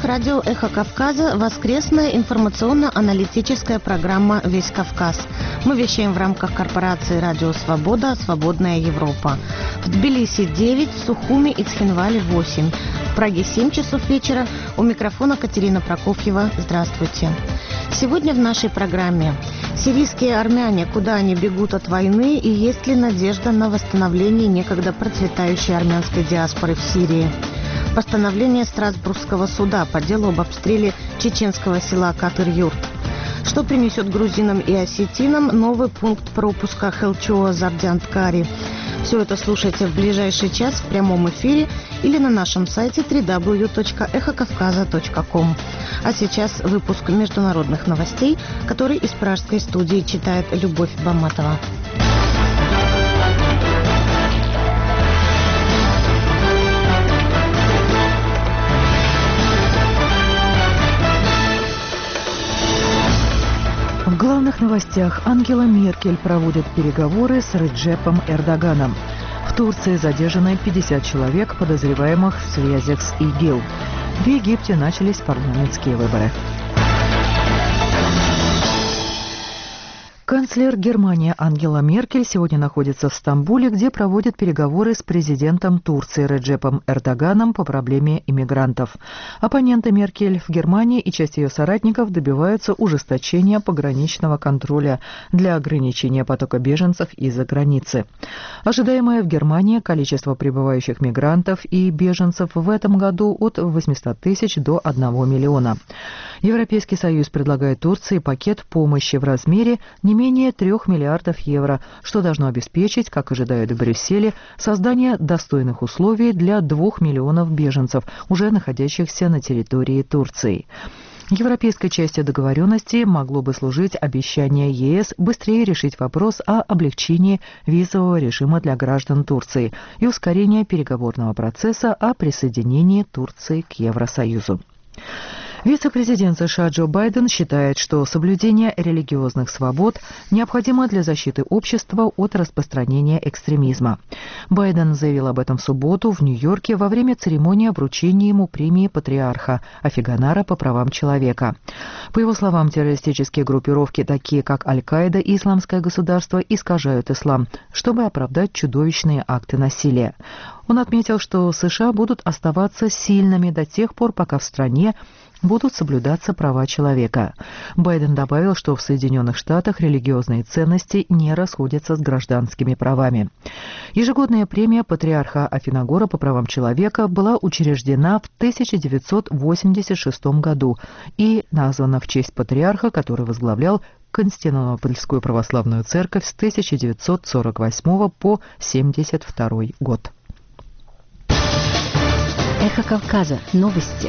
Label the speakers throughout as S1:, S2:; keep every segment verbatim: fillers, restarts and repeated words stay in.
S1: радио «Эхо Кавказа» воскресная информационно-аналитическая программа «Весь Кавказ». Мы вещаем в рамках корпорации «Радио Свобода. Свободная Европа». В Тбилиси девять, в Сухуми и Цхинвале восемь. В Праге семь часов вечера. У микрофона Катерина Прокофьева. Здравствуйте. Сегодня в нашей программе: сирийские армяне, куда они бегут от войны, и есть ли надежда на восстановление некогда процветающей армянской диаспоры в Сирии? Постановление Страсбургского суда по делу об обстреле чеченского села Катыр-Юрт. Что принесет грузинам и осетинам новый пункт пропуска Хелчоа-Зардянт-Кари? Все это слушайте в ближайший час в прямом эфире или на нашем сайте дабл ю дабл ю дабл ю точка эхо кавказа точка ком. А сейчас выпуск международных новостей, который из пражской студии читает Любовь Баматова.
S2: В главных новостях: Ангела Меркель проводит переговоры с Реджепом Эрдоганом. В Турции задержаны пятьдесят человек, подозреваемых в связях с ИГИЛ. В Египте начались парламентские выборы. Канцлер Германии Ангела Меркель сегодня находится в Стамбуле, где проводит переговоры с президентом Турции Реджепом Эрдоганом по проблеме иммигрантов. Оппоненты Меркель в Германии и часть ее соратников добиваются ужесточения пограничного контроля для ограничения потока беженцев из-за границы. Ожидаемое в Германии количество прибывающих мигрантов и беженцев в этом году от восьмисот тысяч до одного миллиона. Европейский Союз предлагает Турции пакет помощи в размере не менее трех миллиардов евро, что должно обеспечить, как ожидают в Брюсселе, создание достойных условий для двух миллионов беженцев, уже находящихся на территории Турции. Европейской частью договоренности могло бы служить обещание ЕС быстрее решить вопрос о облегчении визового режима для граждан Турции и ускорение переговорного процесса о присоединении Турции к Евросоюзу. Вице-президент США Джо Байден считает, что соблюдение религиозных свобод необходимо для защиты общества от распространения экстремизма. Байден заявил об этом в субботу в Нью-Йорке во время церемонии вручения ему премии патриарха Афиганара по правам человека. По его словам, террористические группировки, такие как Аль-Каида и Исламское государство, искажают ислам, чтобы оправдать чудовищные акты насилия. Он отметил, что США будут оставаться сильными до тех пор, пока в стране будут соблюдаться права человека. Байден добавил, что в Соединенных Штатах религиозные ценности не расходятся с гражданскими правами. Ежегодная премия патриарха Афинагора по правам человека была учреждена в тысяча девятьсот восемьдесят шестом году и названа в честь патриарха, который возглавлял Константинопольскую православную церковь с тысяча девятьсот сорок восьмого по семьдесят второй год.
S3: Эхо Кавказа. Новости.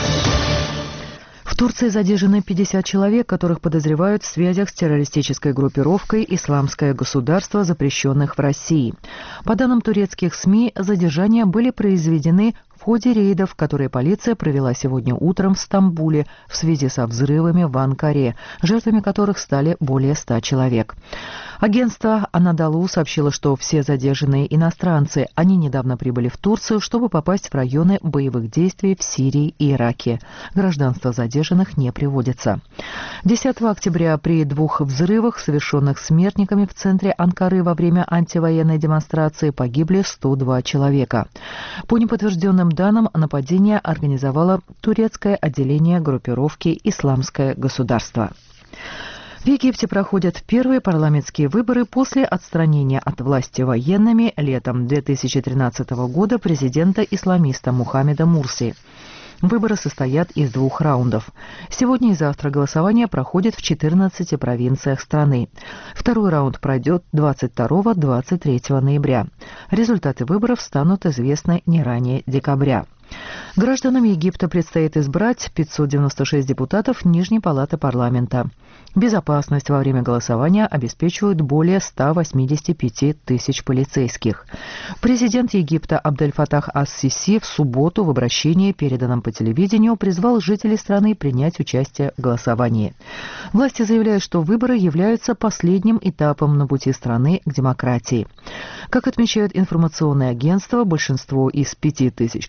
S2: В Турции задержаны пятьдесят человек, которых подозревают в связях с террористической группировкой «Исламское государство», запрещенных в России. По данным турецких СМИ, задержания были произведены в ходе рейдов, которые полиция провела сегодня утром в Стамбуле в связи со взрывами в Анкаре, жертвами которых стали более ста человек. Агентство Анадолу сообщило, что все задержанные иностранцы. Они недавно прибыли в Турцию, чтобы попасть в районы боевых действий в Сирии и Ираке. Гражданство задержанных не приводится. десятого октября при двух взрывах, совершенных смертниками в центре Анкары во время антивоенной демонстрации, погибли сто два человека. По неподтвержденным данным, нападение организовало турецкое отделение группировки «Исламское государство». В Египте проходят первые парламентские выборы после отстранения от власти военными летом две тысячи тринадцатого года президента-исламиста Мухаммеда Мурси. Выборы состоят из двух раундов. Сегодня и завтра голосование проходит в четырнадцати провинциях страны. Второй раунд пройдет двадцать второго — двадцать третьего ноября. Результаты выборов станут известны не ранее декабря. Гражданам Египта предстоит избрать пятьсот девяносто шесть депутатов Нижней палаты парламента. Безопасность во время голосования обеспечивают более ста восьмидесяти пяти тысяч полицейских. Президент Египта Абдель-Фатах ас-Сиси в субботу в обращении, переданном по телевидению, призвал жителей страны принять участие в голосовании. Власти заявляют, что выборы являются последним этапом на пути страны к демократии. Как отмечают информационные агентства, большинство из пяти тысяч кандидатов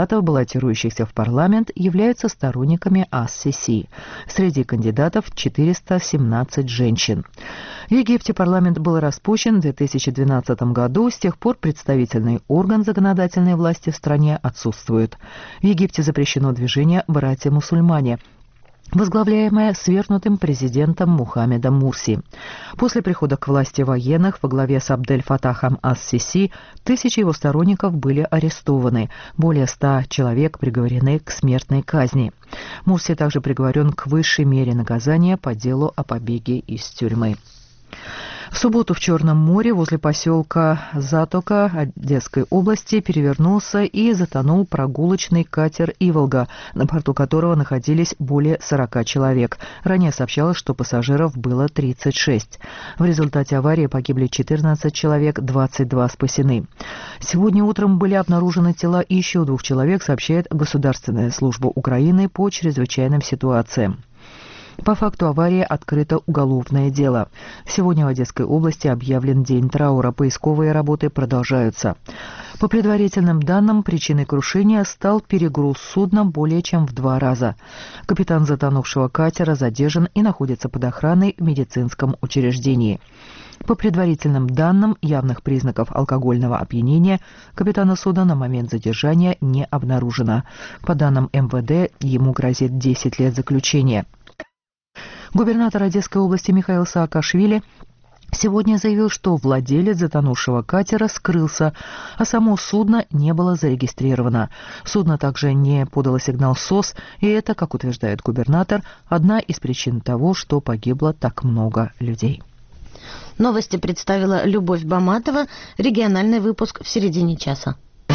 S2: кандидатов, баллотирующихся в парламент, являются сторонниками ас-Сиси. Среди кандидатов четыреста семнадцать женщин. В Египте парламент был распущен в две тысячи двенадцатом году. С тех пор представительный орган законодательной власти в стране отсутствует. В Египте запрещено движение «Братья-мусульмане», возглавляемая свергнутым президентом Мухаммедом Мурси. После прихода к власти военных во главе с Абдель-Фатахом ас-Сиси тысячи его сторонников были арестованы. Более ста человек приговорены к смертной казни. Мурси также приговорен к высшей мере наказания по делу о побеге из тюрьмы. В субботу в Черном море возле поселка Затока Одесской области перевернулся и затонул прогулочный катер «Иволга», на борту которого находились более сорока человек. Ранее сообщалось, что пассажиров было тридцать шесть. В результате аварии погибли четырнадцать человек, двадцать два спасены. Сегодня утром были обнаружены тела еще двух человек, сообщает Государственная служба Украины по чрезвычайным ситуациям. По факту аварии открыто уголовное дело. Сегодня в Одесской области объявлен день траура. Поисковые работы продолжаются. По предварительным данным, причиной крушения стал перегруз судна более чем в два раза. Капитан затонувшего катера задержан и находится под охраной в медицинском учреждении. По предварительным данным, явных признаков алкогольного опьянения капитана судна на момент задержания не обнаружено. По данным эм вэ дэ, ему грозит десять лет заключения. Губернатор Одесской области Михаил Саакашвили сегодня заявил, что владелец затонувшего катера скрылся, а само судно не было зарегистрировано. Судно также не подало сигнал СОС, и это, как утверждает губернатор, одна из причин того, что погибло так много людей.
S1: Новости представила Любовь Баматова. Региональный выпуск в середине часа.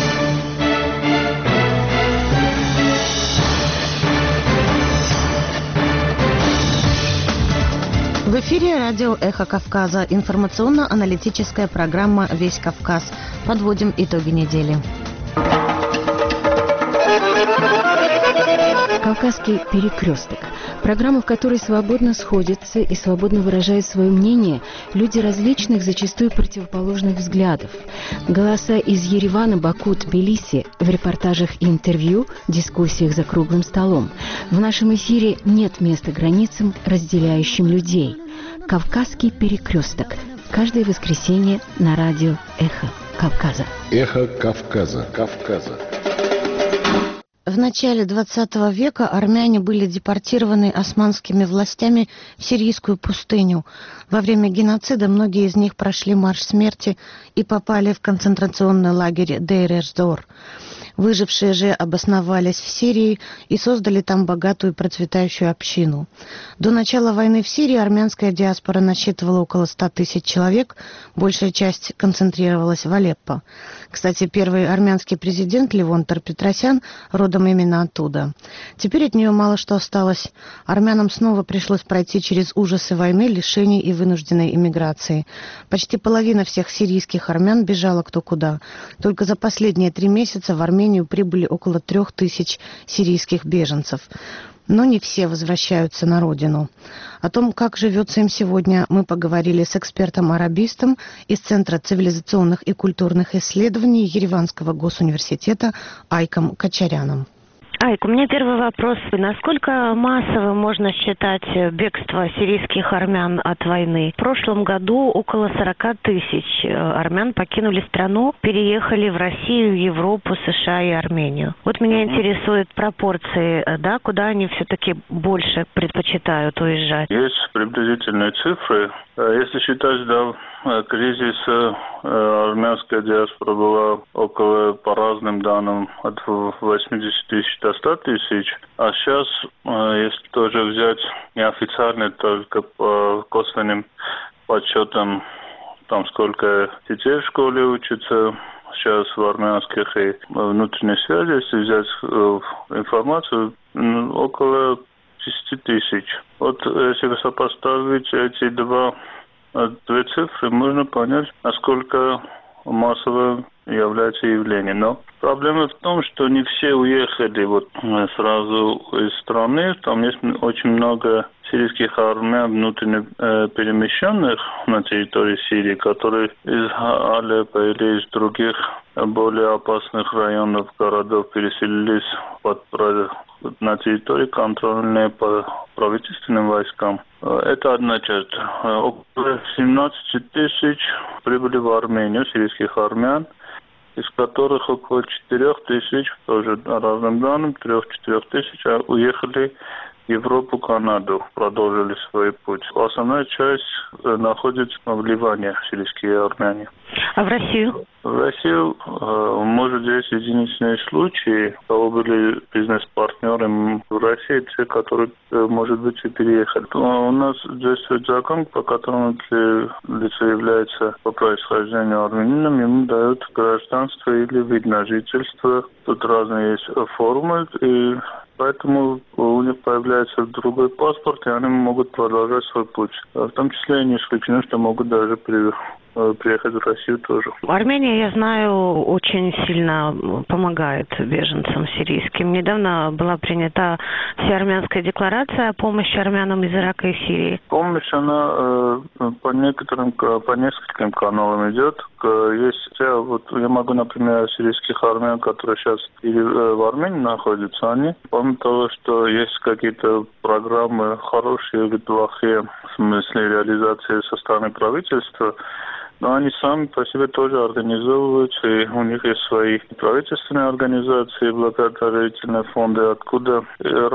S1: В эфире радио «Эхо Кавказа». Информационно-аналитическая программа «Весь Кавказ». Подводим итоги недели.
S3: «Кавказский перекресток». Программа, в которой свободно сходятся и свободно выражают свое мнение люди различных, зачастую противоположных взглядов. Голоса из Еревана, Баку, Тбилиси в репортажах и интервью, дискуссиях за круглым столом. В нашем эфире нет места границам, разделяющим людей. «Кавказский перекресток». Каждое воскресенье на радио «Эхо Кавказа».
S4: «Эхо Кавказа». Кавказа.
S1: В начале двадцатого века армяне были депортированы османскими властями в сирийскую пустыню. Во время геноцида многие из них прошли марш смерти и попали в концентрационный лагерь Дейр-эз-Зор. Выжившие же обосновались в Сирии и создали там богатую и процветающую общину. До начала войны в Сирии армянская диаспора насчитывала около ста тысяч человек, большая часть концентрировалась в Алеппо. Кстати, первый армянский президент Левон Тер-Петросян родом именно оттуда. Теперь от нее мало что осталось. Армянам снова пришлось пройти через ужасы войны, лишений и вынужденной эмиграции. Почти половина всех сирийских армян бежала кто куда. Только за последние три месяца в Армении В Армению прибыли около трех тысяч сирийских беженцев. Но не все возвращаются на родину. О том, как живется им сегодня, мы поговорили с экспертом-арабистом из Центра цивилизационных и культурных исследований Ереванского госуниверситета Айком Качаряном.
S5: Айк, у меня первый вопрос. Насколько массовым можно считать бегство сирийских армян от войны? В прошлом году около сорока тысяч армян покинули страну, переехали в Россию, Европу, США и Армению. Вот меня интересуют пропорции, да, куда они все-таки больше предпочитают уезжать?
S6: Есть приблизительные цифры. Если считать до кризиса, армянская диаспора была около, по разным данным, от восьмидесяти тысяч до ста тысяч. А сейчас, если тоже взять неофициально, только по косвенным подсчетам, там сколько детей в школе учатся сейчас в армянских и внутренней связи, если взять информацию, около десяти тысяч. Вот если сопоставить эти два Две цифры, можно понять, насколько массово является явление. Но проблема в том, что не все уехали вот сразу из страны. Там есть очень много сирийских армян внутренне э, перемещенных на территории Сирии, которые из Алеппо или из других более опасных районов городов переселились под, на территории, контрольные по правительственным войскам. Это одна часть. Около семнадцать тысяч прибыли в Армению, сирийских армян, из которых около четыре тысячи, тоже по разным данным, три-четыре тысячи уехали в Европу, Канаду, продолжили свой путь. Основная часть находится в Ливане, сирийские армяне.
S5: А в Россию?
S6: В Россию, может, есть единичные случаи, у кого были бизнес-партнеры в России, те, которые, может быть, и переехали. У нас действует закон, по которому лицо является по происхождению армянином, ему дают гражданство или вид на жительство. Тут разные есть формы, и поэтому у них появляется другой паспорт, и они могут продолжать свой путь. В том числе не исключено, что могут даже при приехать в Россию тоже.
S5: Армения, я знаю, очень сильно помогает беженцам сирийским. Недавно была принята всеармянская декларация о помощи армянам из Ирака и Сирии.
S6: Помощь, она э, по некоторым, по нескольким каналам идет. Есть, я, вот, я могу, например, сирийских армян, которые сейчас или в Армении находятся, они, помимо того, что есть какие-то программы хорошие или плохие, в смысле реализации со стороны правительства, но они сами по себе тоже организовываются, и у них есть свои правительственные организации, благотворительные фонды, откуда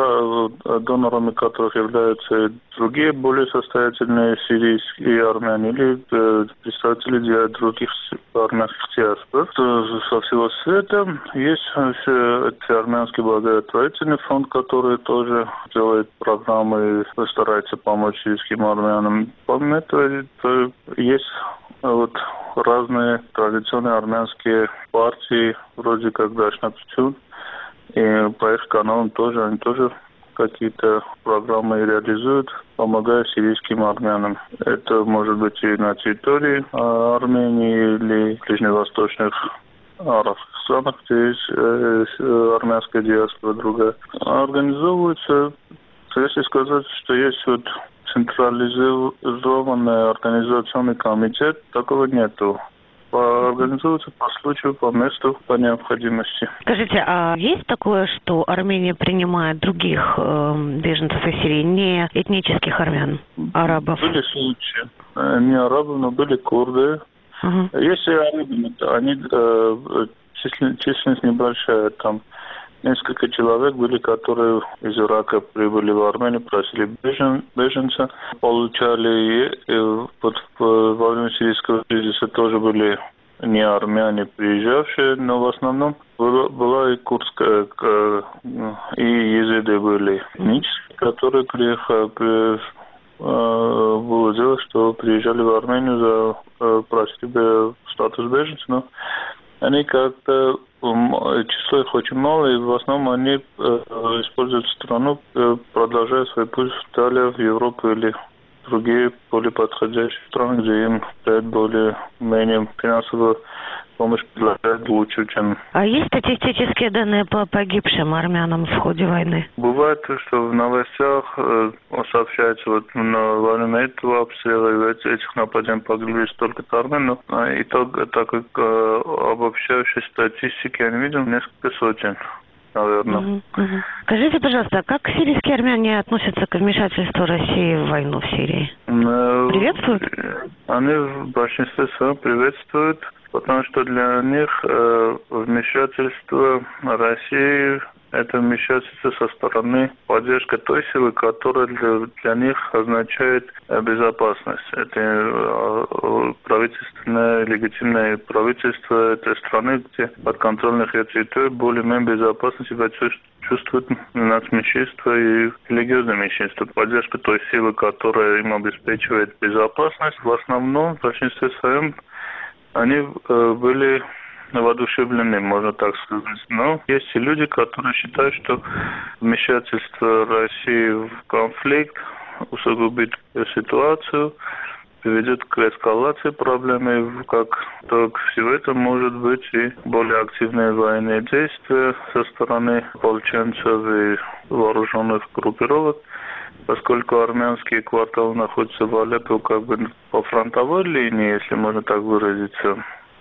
S6: донорами которых являются другие более состоятельные сирийские армяне или представители других армянских диаспор. Со всего света есть армянский благотворительный фонд, который тоже делает программы и старается помочь сирийским армянам. Помимо этого, есть вот разные традиционные армянские партии, вроде как Дашнапчун, и по их каналам тоже, они тоже какие-то программы реализуют, помогая сирийским армянам. Это может быть и на территории Армении или ближневосточных арабских странах, где есть армянская диаспора другая. Организовываются, если сказать, что есть вот централизованный организационный комитет, такого нету. Организуются по случаю, по месту, по необходимости.
S5: Скажите, а есть такое, что Армения принимает других э, беженцев из Сирии, не этнических армян, арабов?
S6: Были случаи. Не арабы, но были курды. Uh-huh. Если арабы, то они э, числен, численность небольшая, там несколько человек были, которые из Ирака прибыли в Армению, просили бежен, беженца, получали, и, и вот во время сирийского кризиса тоже были не армяне приезжавшие, но в основном была, была и курдская, и езиды были этнические, которые приехали, при, было дело, что приезжали в Армению за просили статус беженца, но они как-то, число их очень мало, и в основном они э, используют страну, э, продолжая свой путь далее в Европу или другие более подходящие страны, где им дают более-менее финансовую помощь, предлагают лучше, чем...
S5: А есть статистические данные по погибшим армянам в ходе войны?
S6: Бывает, что в новостях э, сообщается, вот на, во время этого обстрела этих нападений погибли столько-то армян, но э, итог, так как э, обобщающей статистики я не видел, несколько сотен. Наверное.
S5: Uh-huh, uh-huh. Скажите, пожалуйста, как сирийские армяне относятся к вмешательству России в войну в Сирии?
S6: Uh,
S5: Приветствуют?
S6: Они в большинстве своем приветствуют, потому что для них э, вмешательство России – это вмешательство со стороны поддержки той силы, которая для, для них означает безопасность. Это э, правительственное, легитимное правительство этой страны, где подконтрольных территорий более-менее безопасно себя чувствуют нацменьшинства и религиозное меньшинство. Поддержка той силы, которая им обеспечивает безопасность, в основном, в большинстве своем, они э, были воодушевлены, можно так сказать. Но есть и люди, которые считают, что вмешательство России в конфликт усугубит ситуацию, приведет к эскалации проблемы, как итог всего этого может быть и более активные военные действия со стороны ополченцев и вооруженных группировок. Поскольку армянские кварталы находятся в Алеппо как бы по фронтовой линии, если можно так выразиться,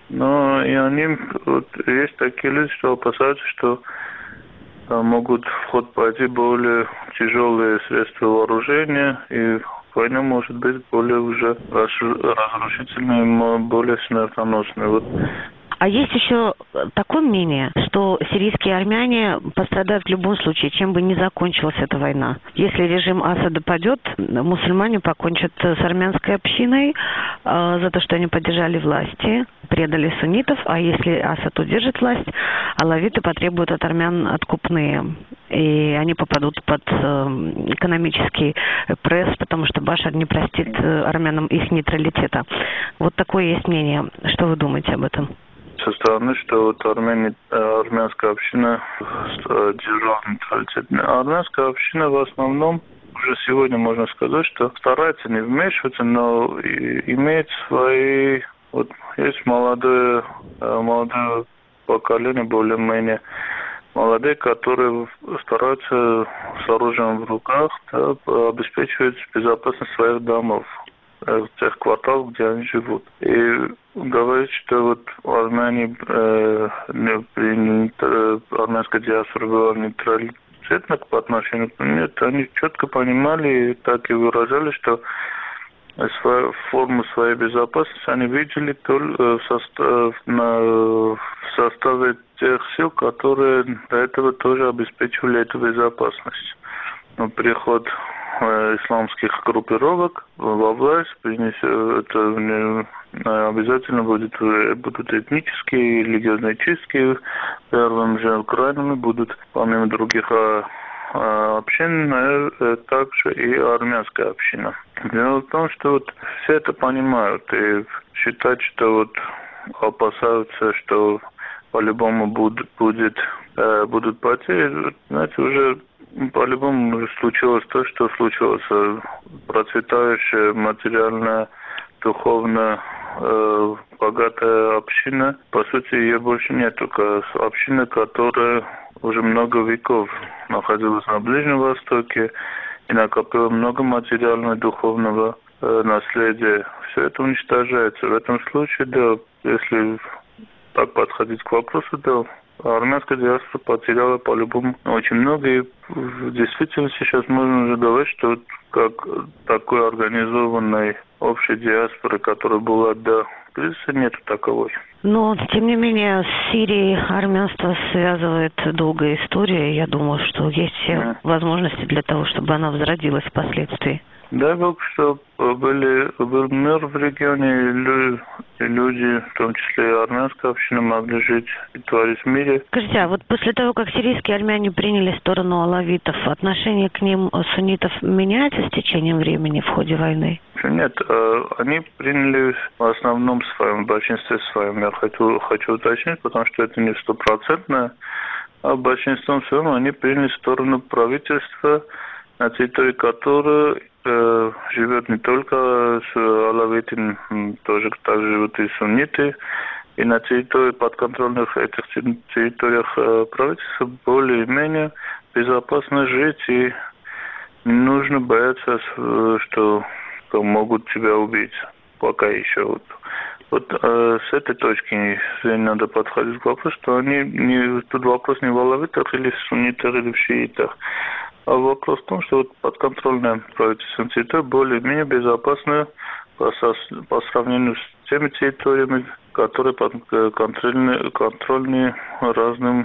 S6: Но и они, вот, есть такие люди, что опасаются, что а, могут в ход пойти более тяжелые средства вооружения, и война может быть более уже разрушительной, более смертоносной. Вот.
S5: А есть еще такое мнение, что сирийские армяне пострадают в любом случае, чем бы ни закончилась эта война. Если режим Асада падет, мусульмане покончат с армянской общиной э, за то, что они поддержали власти, предали суннитов, а если Асад удержит власть, алавиты потребуют от армян откупные. И они попадут под э, экономический пресс, потому что Башар не простит э, армянам их нейтралитета. Вот такое есть мнение. Что вы думаете об этом?
S6: Со стороны, что вот армяне, армянская община держала нейтралитет. Армянская община в основном, уже сегодня можно сказать, что старается не вмешиваться, но и имеет свои... Вот есть молодое, молодое поколение, более-менее молодые, которые стараются с оружием в руках, да, обеспечивать безопасность своих домов, в тех кварталах, где они живут. И говорит, что вот армяне, э, не, э, армянская диаспора была нейтралитетна по отношению к ним. Нет, они четко понимали и так и выражали, что свою форму своей безопасности они видели только в, состав, на, в составе тех сил, которые до этого тоже обеспечивали эту безопасность. Но приход исламских группировок во власть принесет, это обязательно будет, будут этнические, религиозные чистки, первым же крайними будут, помимо других общин, также и армянская община. Дело в том, что вот все это понимают и считать, что вот опасаются, что по-любому будет, будет, будут потери, знаете, уже по-любому случилось то, что случилось. Процветающая материально, духовно э, богатая община. По сути, ее больше нет, только община, которая уже много веков находилась на Ближнем Востоке и накопила много материального и духовного э, наследия. Все это уничтожается. В этом случае, да, если так подходить к вопросу, да, армянская диаспора потеряла по-любому очень много, и в действительности сейчас можно уже говорить, что как такой организованной общей диаспоры, которая была до кризиса, нету таковой.
S5: Но, тем не менее, с Сирией армянство связывает долгая история. Я думаю, что есть все yeah. возможности для того, чтобы она возродилась впоследствии. Дай
S6: Бог, чтобы были, был мир в регионе, и люди, в том числе и армянская община, могли жить и творить в мире.
S5: Скажите, а вот после того, как сирийские армяне приняли сторону алавитов, отношение к ним суннитов меняется с течением времени в ходе войны?
S6: Нет, они приняли в основном своем, в большинстве своем, я хочу, хочу уточнить, потому что это не стопроцентно, а большинством своем они приняли сторону правительства, на территории которой э, живет не только алавиты, тоже также живут и сунниты. И на территории подконтрольных этих территориях э, правительства более-менее безопасно жить, и не нужно бояться, что, что могут тебя убить пока еще. Вот, вот э, с этой точки зрения надо подходить к вопросу, что они не, тут вопрос не в алавитах или в суннитах или в шиитах. А вопрос в том, что вот подконтрольная правительственная территория более-менее безопасная по, по сравнению с теми территориями, которые контрольные, контрольные разным,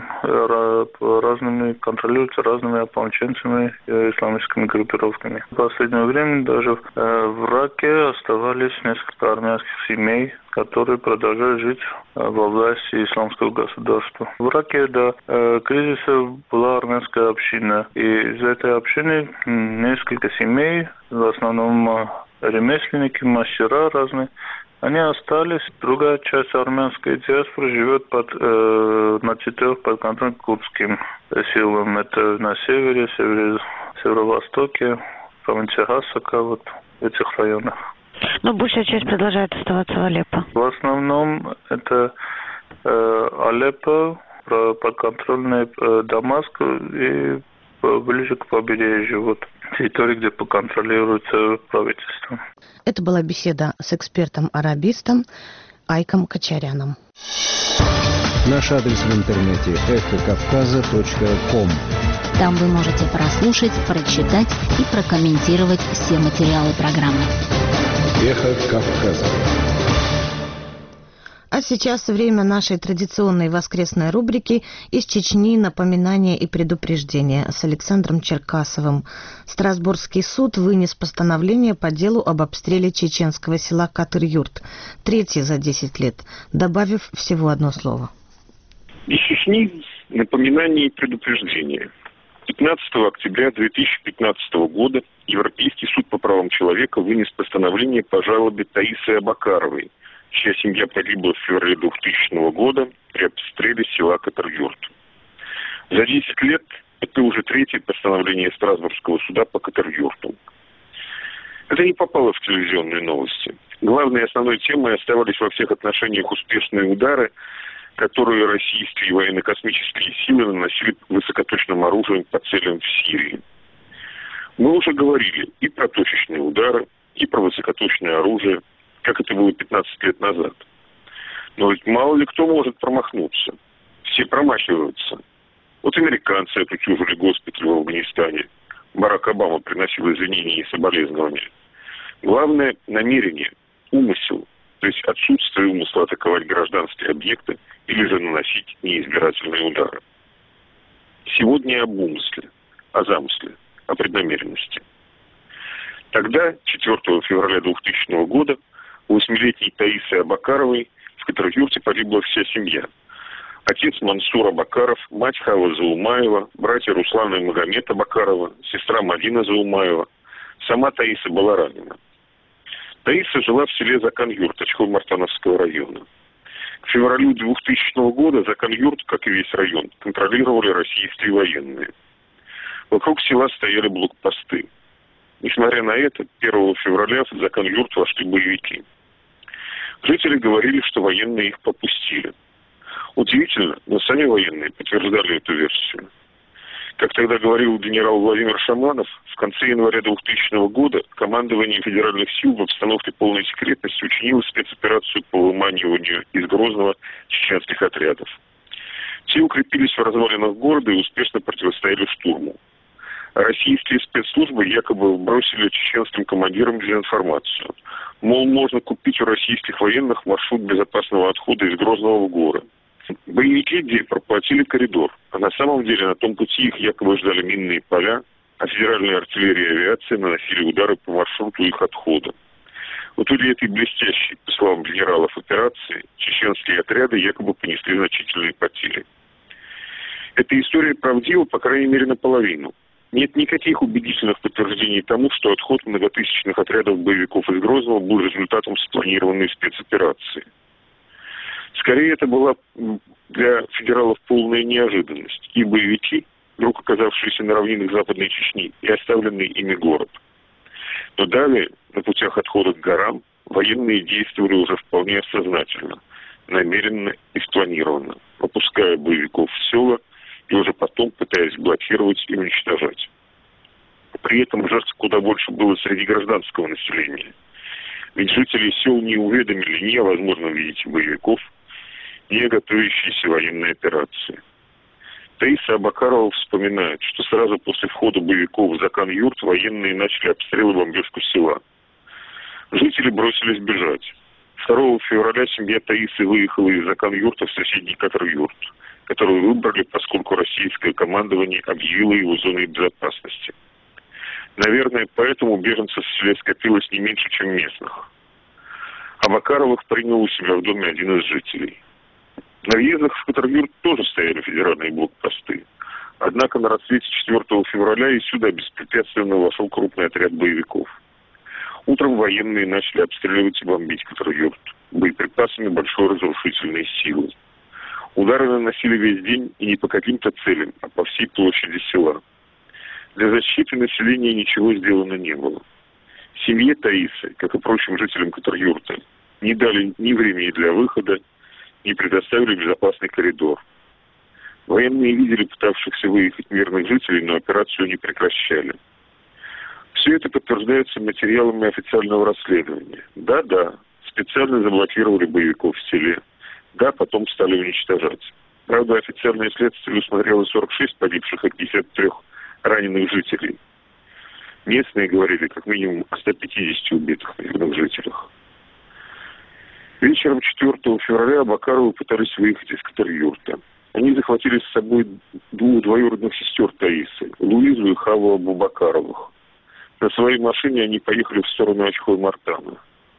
S6: разными, контролируются разными ополченцами и исламистскими группировками. В последнее время даже в Ираке оставались несколько армянских семей, которые продолжают жить во власти исламского государства. В Ираке до кризиса была армянская община, и из этой общины несколько семей, в основном ремесленники, мастера разные, они остались. Другая часть армянской диаспоры живет под, э, на территориях под контролем курдским силам. Это на севере, севере, северо-востоке, провинция Хасака, вот в этих районах.
S5: Но большая часть продолжает оставаться в Алеппо.
S6: В основном это э, Алеппо, подконтрольный э, Дамаск и ближе к побережью, вот территории, где поконтролируется правительство.
S1: Это была беседа с экспертом-арабистом, Айком Качаряном.
S4: Наш адрес в интернете эхо кавказа точка ком.
S7: Там вы можете прослушать, прочитать и прокомментировать все материалы программы.
S4: Эхо Кавказа.
S1: А сейчас время нашей традиционной воскресной рубрики «Из Чечни. Напоминания и предупреждения» с Александром Черкасовым. Страсбургский суд вынес постановление по делу об обстреле чеченского села Катыр-Юрт, третье за десять лет, добавив всего одно слово.
S8: Из Чечни. Напоминания и предупреждения. пятнадцатого октября две тысячи пятнадцатого года Европейский суд по правам человека вынес постановление по жалобе Таисы Абакаровой, чья семья погибла в феврале двухтысячного года при обстреле села Катыр-Юрт. За десять лет это уже третье постановление Страсбургского суда по Катыр-Юрту. Это не попало в телевизионные новости. Главной основной темой оставались во всех отношениях успешные удары, которые российские военно-космические силы наносили высокоточным оружием по целям в Сирии. Мы уже говорили и про точечные удары, и про высокоточное оружие, как это было пятнадцать лет назад. Но ведь мало ли кто может промахнуться. Все промахиваются. Вот американцы отутюжили госпиталь в Афганистане. Барак Обама приносил извинения и соболезнования. Главное – намерение, умысел, то есть отсутствие умысла атаковать гражданские объекты или же наносить неизбирательные удары. Сегодня об умысле, о замысле, о преднамеренности. Тогда, четвёртого февраля двухтысячного года, у восьмилетней Таисы Абакаровой в Катыр-Юрте погибла вся семья. Отец Мансур Абакаров, мать Хава Заумаева, братья Руслан и Магомед Абакарова, сестра Мадина Заумаева. Сама Таиса была ранена. Таиса жила в селе Закан-Юрт Очхой-Мартановского района. К февралю двухтысячного года Закан-Юрт, как и весь район, контролировали российские военные. Вокруг села стояли блокпосты. Несмотря на это, первого февраля в Закан-Юрт вошли боевики. Жители говорили, что военные их попустили. Удивительно, но сами военные подтверждали эту версию. Как тогда говорил генерал Владимир Шаманов, в конце января двухтысячного года командование федеральных сил в обстановке полной секретности учинило спецоперацию по выманиванию из Грозного чеченских отрядов. Те укрепились в развалинах города и успешно противостояли штурму. А российские спецслужбы якобы бросили чеченским командирам дезинформацию. Мол, можно купить у российских военных маршрут безопасного отхода из Грозного в горы. Боевики где проплатили коридор, а на самом деле на том пути их якобы ждали минные поля, а федеральная артиллерия и авиация наносили удары по маршруту их отхода. Вот в этой блестящей, по словам генералов, операции чеченские отряды якобы понесли значительные потери. Эта история правдива, по крайней мере, наполовину. Нет никаких убедительных подтверждений тому, что отход многотысячных отрядов боевиков из Грозного был результатом спланированной спецоперации. Скорее, это была для федералов полная неожиданность. И боевики, вдруг оказавшиеся на равнинах Западной Чечни, и оставленный ими город. Но далее, на путях отхода к горам, военные действовали уже вполне осознательно, намеренно и спланированно, попуская боевиков в села и уже потом пытаясь блокировать и уничтожать. При этом жертв куда больше было среди гражданского населения. Ведь жители сел не уведомили ни о возможном визите боевиков, ни о готовящейся военной операции. Таиса Абакарова вспоминает, что сразу после входа боевиков в Закан-Юрт военные начали обстрелы бомбежку села. Жители бросились бежать. второго февраля семья Таисы выехала из Закан-Юрта в соседний Катыр-Юрт, который выбрали, поскольку российское командование объявило его зоной безопасности. Наверное, поэтому беженцев в селе скопилось не меньше, чем местных. Абакаровых принял у себя в доме один из жителей. На въездах в Катыр-Юрт тоже стояли федеральные блокпосты. Однако на рассвете четвёртого февраля и сюда беспрепятственно вошел крупный отряд боевиков. Утром военные начали обстреливать и бомбить Катыр-Юрт боеприпасами большой разрушительной силы. Удары наносили весь день и не по каким-то целям, а по всей площади села. Для защиты населения ничего сделано не было. Семье Таисы, как и прочим жителям Катыр-Юрта, не дали ни времени для выхода, не предоставили безопасный коридор. Военные видели пытавшихся выехать мирных жителей, но операцию не прекращали. Все это подтверждается материалами официального расследования. Да-да, специально заблокировали боевиков в селе. Да, потом стали уничтожать. Правда, официальное следствие усмотрело сорок шесть погибших и пятьдесят три раненых жителей. Местные говорили как минимум о ста пятидесяти убитых мирных жителях. Вечером четвёртого февраля Абакаровы пытались выехать из Катар-юрта. Они захватили с собой двух двоюродных сестер Таисы, Луизу и Хаву Абубакаровых. На своей машине они поехали в сторону Ачхой-Мартана.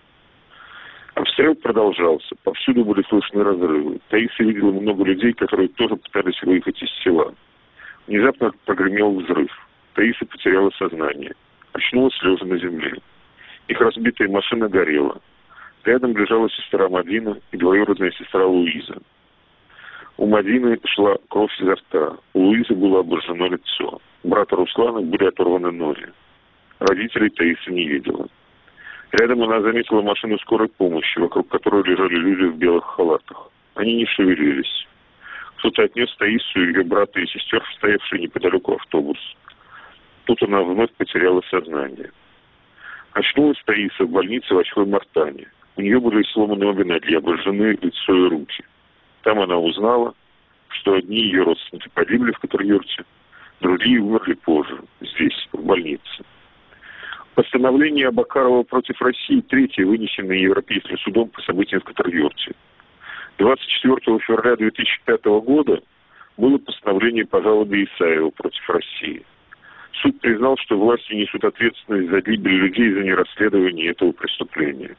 S8: Обстрел продолжался, повсюду были слышны разрывы. Таиса видела много людей, которые тоже пытались выехать из села. Внезапно прогремел взрыв. Таиса потеряла сознание. Очнулась лежа на земле. Их разбитая машина горела. Рядом лежала сестра Мадина и двоюродная сестра Луиза. У Мадины шла кровь изо рта. У Луизы было обожжено лицо. У брата Руслана были оторваны ноги. Родителей Таиса не видела. Рядом она заметила машину скорой помощи, вокруг которой лежали люди в белых халатах. Они не шевелились. Кто-то отнес Таису и ее брата и сестер, стоявшие неподалеку автобус. Тут она вновь потеряла сознание. Очнулась Таиса в больнице в Ачхой-Мартане. У нее были сломаны обе ноги, обожжены лицо и руки. Там она узнала, что одни ее родственники погибли в Катар-юрте, другие умерли позже, здесь, в больнице. Постановление Абакарова против России третье, вынесенное Европейским судом по событиям в Катар-юрте. двадцать четвёртого февраля две тысячи пятого года было постановление по жалобе Исаева против России. Суд признал, что власти несут ответственность за гибель людей за нерасследование этого преступления.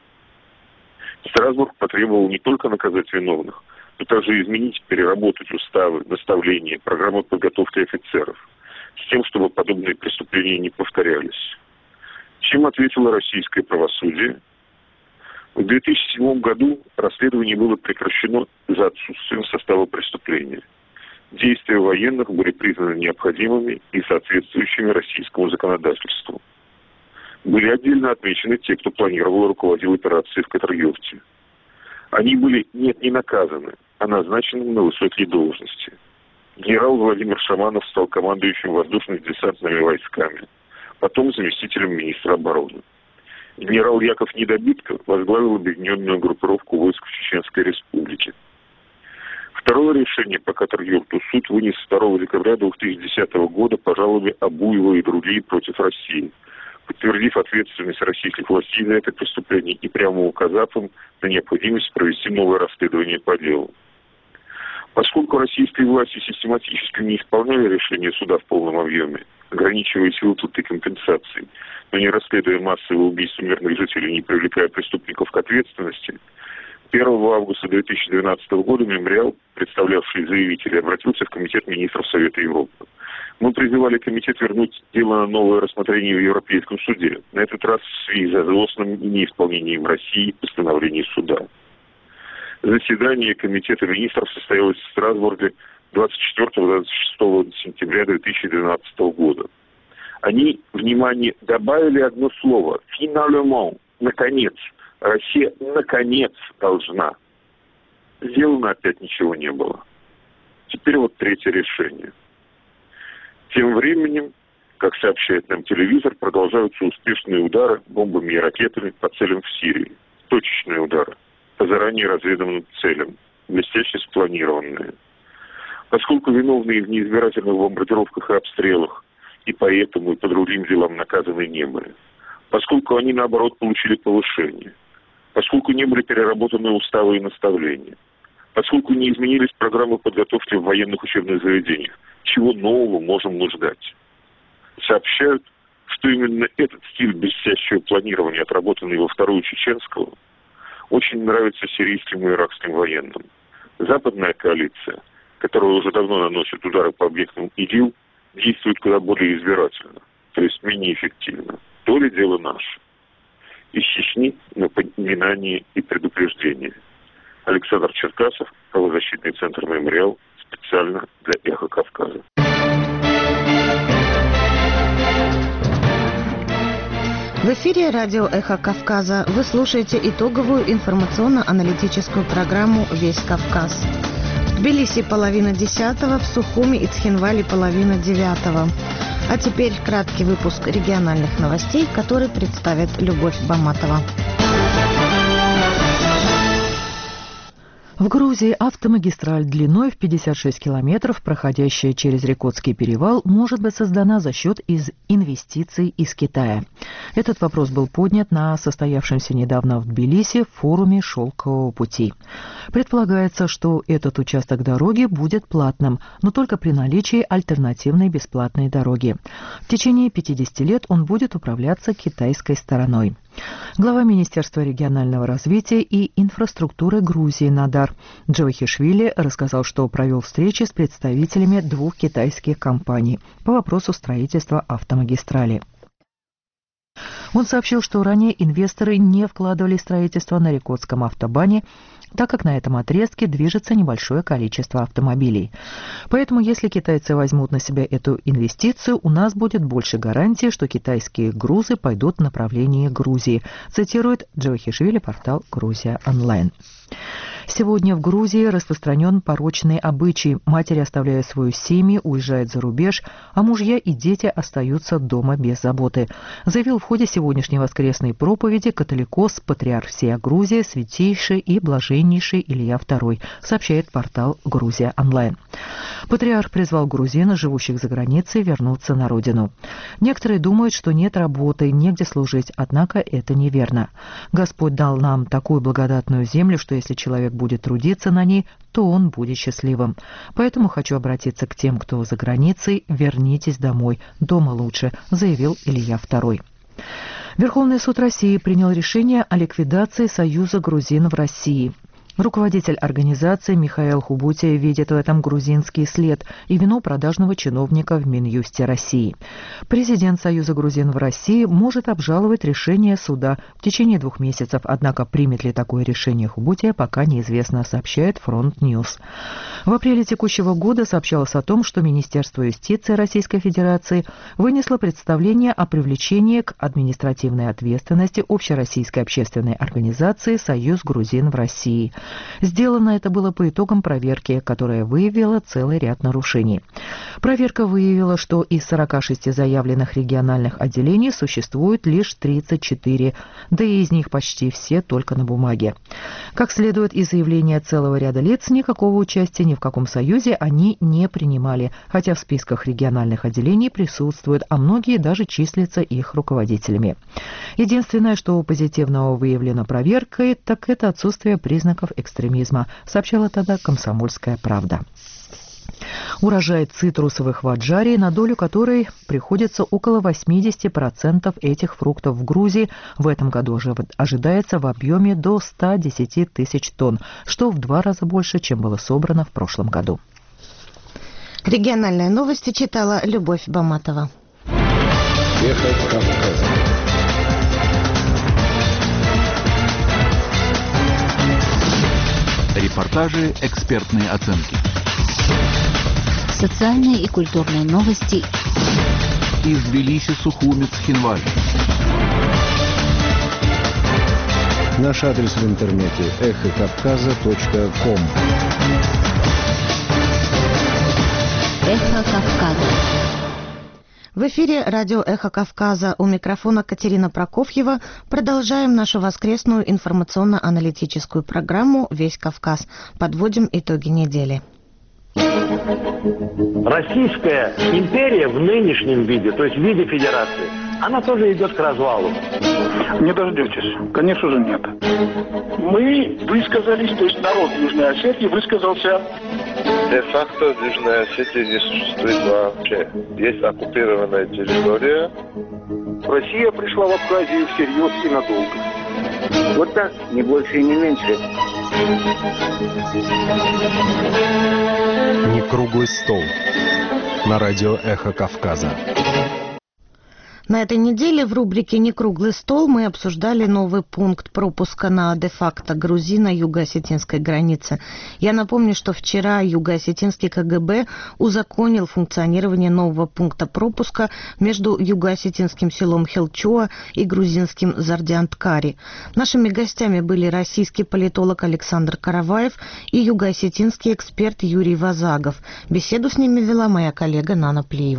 S8: Страсбург потребовал не только наказать виновных, но также изменить, переработать уставы, наставления, программы подготовки офицеров, с тем, чтобы подобные преступления не повторялись. Чем ответило российское правосудие? В две тысячи седьмом году расследование было прекращено за отсутствием состава преступления. Действия военных были признаны необходимыми и соответствующими российскому законодательству. Были отдельно отмечены те, кто планировал и руководил операцией в Катар-юрте. Они были нет, не наказаны, а назначены на высокие должности. Генерал Владимир Шаманов стал командующим воздушно-десантными войсками, потом заместителем министра обороны. Генерал Яков Недобитко возглавил объединенную группировку войск в Чеченской Республике. Второе решение по Катар-юрту суд вынес второго декабря две тысячи десятого года по жалобе Абуева и другие против России, подтвердив ответственность российских властей за это преступление и прямо указав им на необходимость провести новое расследование по делу. Поскольку российские власти систематически не исполняли решения суда в полном объеме, ограничиваясь выплатой компенсаций, но не расследуя массовые убийства мирных жителей, не привлекая преступников к ответственности, первого августа две тысячи двенадцатого года мемориал, представлявший заявителей, обратился в Комитет министров Совета Европы. Мы призывали комитет вернуть дело на новое рассмотрение в Европейском суде, на этот раз в связи с злостным неисполнением России постановлений суда. Заседание Комитета министров состоялось в Страсбурге двадцать четвёртого — двадцать шестого сентября две тысячи двенадцатого года. Они, внимание, добавили одно слово «finalement», «наконец». Россия, наконец, должна. Сделано опять ничего не было. Теперь вот третье решение. Тем временем, как сообщает нам телевизор, продолжаются успешные удары бомбами и ракетами по целям в Сирии. Точечные удары по заранее разведанным целям, блестяще спланированные. Поскольку виновные в неизбирательных бомбардировках и обстрелах и по этому, и по другим делам наказаны не были. Поскольку они, наоборот, получили повышение. Поскольку не были переработаны уставы и наставления. Поскольку не изменились программы подготовки в военных учебных заведениях. Чего нового можем мы ждать? Сообщают, что именно этот стиль блестящего планирования, отработанный во вторую чеченскую, очень нравится сирийским и иракским военным. Западная коалиция, которая уже давно наносит удары по объектам ИДИЛ, действует куда более избирательно, то есть менее эффективно. То ли дело наше. Из Чечни напоминание и предупреждение. Александр Черкасов, правозащитный центр «Мемориал», специально для «Эхо Кавказа».
S1: В эфире радио «Эхо Кавказа». Вы слушаете итоговую информационно-аналитическую программу «Весь Кавказ». В Тбилиси половина десятого, в Сухуми и Цхинвале половина девятого. А теперь краткий выпуск региональных новостей, который представит Любовь Баматова.
S2: В Грузии автомагистраль длиной в пятьдесят шесть километров, проходящая через Рекотский перевал, может быть создана за счет из инвестиций из Китая. Этот вопрос был поднят на состоявшемся недавно в Тбилиси форуме «Шелкового пути». Предполагается, что этот участок дороги будет платным, но только при наличии альтернативной бесплатной дороги. В течение пятидесяти лет он будет управляться китайской стороной. Глава Министерства регионального развития и инфраструктуры Грузии Надар Джавахишвили рассказал, что провел встречи с представителями двух китайских компаний по вопросу строительства автомагистрали. Он сообщил, что ранее инвесторы не вкладывали в строительство на Рекотском автобане, так как на этом отрезке движется небольшое количество автомобилей. Поэтому, если китайцы возьмут на себя эту инвестицию, у нас будет больше гарантий, что китайские грузы пойдут в направлении Грузии, цитирует Джавахишвили портал «Грузия онлайн». Сегодня в Грузии распространен порочный обычай. Матери, оставляя свою семью, уезжают за рубеж, а мужья и дети остаются дома без заботы, заявил в ходе сегодняшней воскресной проповеди католикос, патриарх всея Грузии, святейший и блаженнейший Илья второй, сообщает портал «Грузия онлайн». Патриарх призвал грузин, живущих за границей, вернуться на родину. Некоторые думают, что нет работы, негде служить, однако это неверно. Господь дал нам такую благодатную землю, что если человек будет трудиться на ней, то он будет счастливым. Поэтому хочу обратиться к тем, кто за границей: вернитесь домой, дома лучше, заявил Илья второй. Верховный суд России принял решение о ликвидации Союза грузин в России. Руководитель организации Михаил Хубутия видит в этом грузинский след и вину продажного чиновника в Минюсте России. Президент Союза грузин в России может обжаловать решение суда в течение двух месяцев, однако примет ли такое решение Хубутия, пока неизвестно, сообщает Фронт Ньюс. В апреле текущего года сообщалось о том, что Министерство юстиции Российской Федерации вынесло представление о привлечении к административной ответственности общероссийской общественной организации «Союз грузин в России». Сделано это было по итогам проверки, которая выявила целый ряд нарушений. Проверка выявила, что из сорока шести заявленных региональных отделений существует лишь тридцать четыре, да и из них почти все только на бумаге. Как следует из заявления целого ряда лиц, никакого участия ни в каком союзе они не принимали, хотя в списках региональных отделений присутствуют, а многие даже числятся их руководителями. Единственное, что позитивного выявлено проверкой, так это отсутствие признаков экстремизма, сообщала тогда «Комсомольская правда». Урожай цитрусовых в Аджарии, на долю которой приходится около восемьдесят процентов этих фруктов в Грузии, в этом году ожидается в объеме до ста десяти тысяч тонн, что в два раза больше, чем было собрано в прошлом году.
S1: Региональные новости читала Любовь Баматова.
S4: Эхо Кавказа.
S9: Репортажи, экспертные оценки.
S7: Социальные и культурные новости.
S9: Из Тбилиси, Сухумец, Хинвали.
S4: Наш адрес в интернете эхо кавказа точка ком.
S7: Эхо Кавказа.
S1: В эфире радио «Эхо Кавказа». У микрофона Катерина Прокофьева. Продолжаем нашу воскресную информационно-аналитическую программу «Весь Кавказ». Подводим итоги недели.
S10: Российская империя в нынешнем виде, то есть в виде федерации, она тоже идет к развалу.
S11: Не дождетесь. Конечно же, нет. Мы высказались, то есть народ Южной Осетии высказался.
S12: Де-факто в Южной Осетии не существует вообще. Есть оккупированная территория.
S11: Россия пришла в Абхазию всерьез и надолго.
S13: Вот так, не больше и не меньше.
S14: Не круглый стол. На радио «Эхо Кавказа».
S1: На этой неделе в рубрике «Не круглый стол» мы обсуждали новый пункт пропуска на де-факто грузино юго-осетинской границе. Я напомню, что вчера юго-осетинский ка гэ бэ узаконил функционирование нового пункта пропуска между юго-осетинским селом Хелчоа и грузинским Зардианткари. Нашими гостями были российский политолог Александр Караваев и юго-осетинский эксперт Юрий Вазагов. Беседу с ними вела моя коллега Нана Плиева.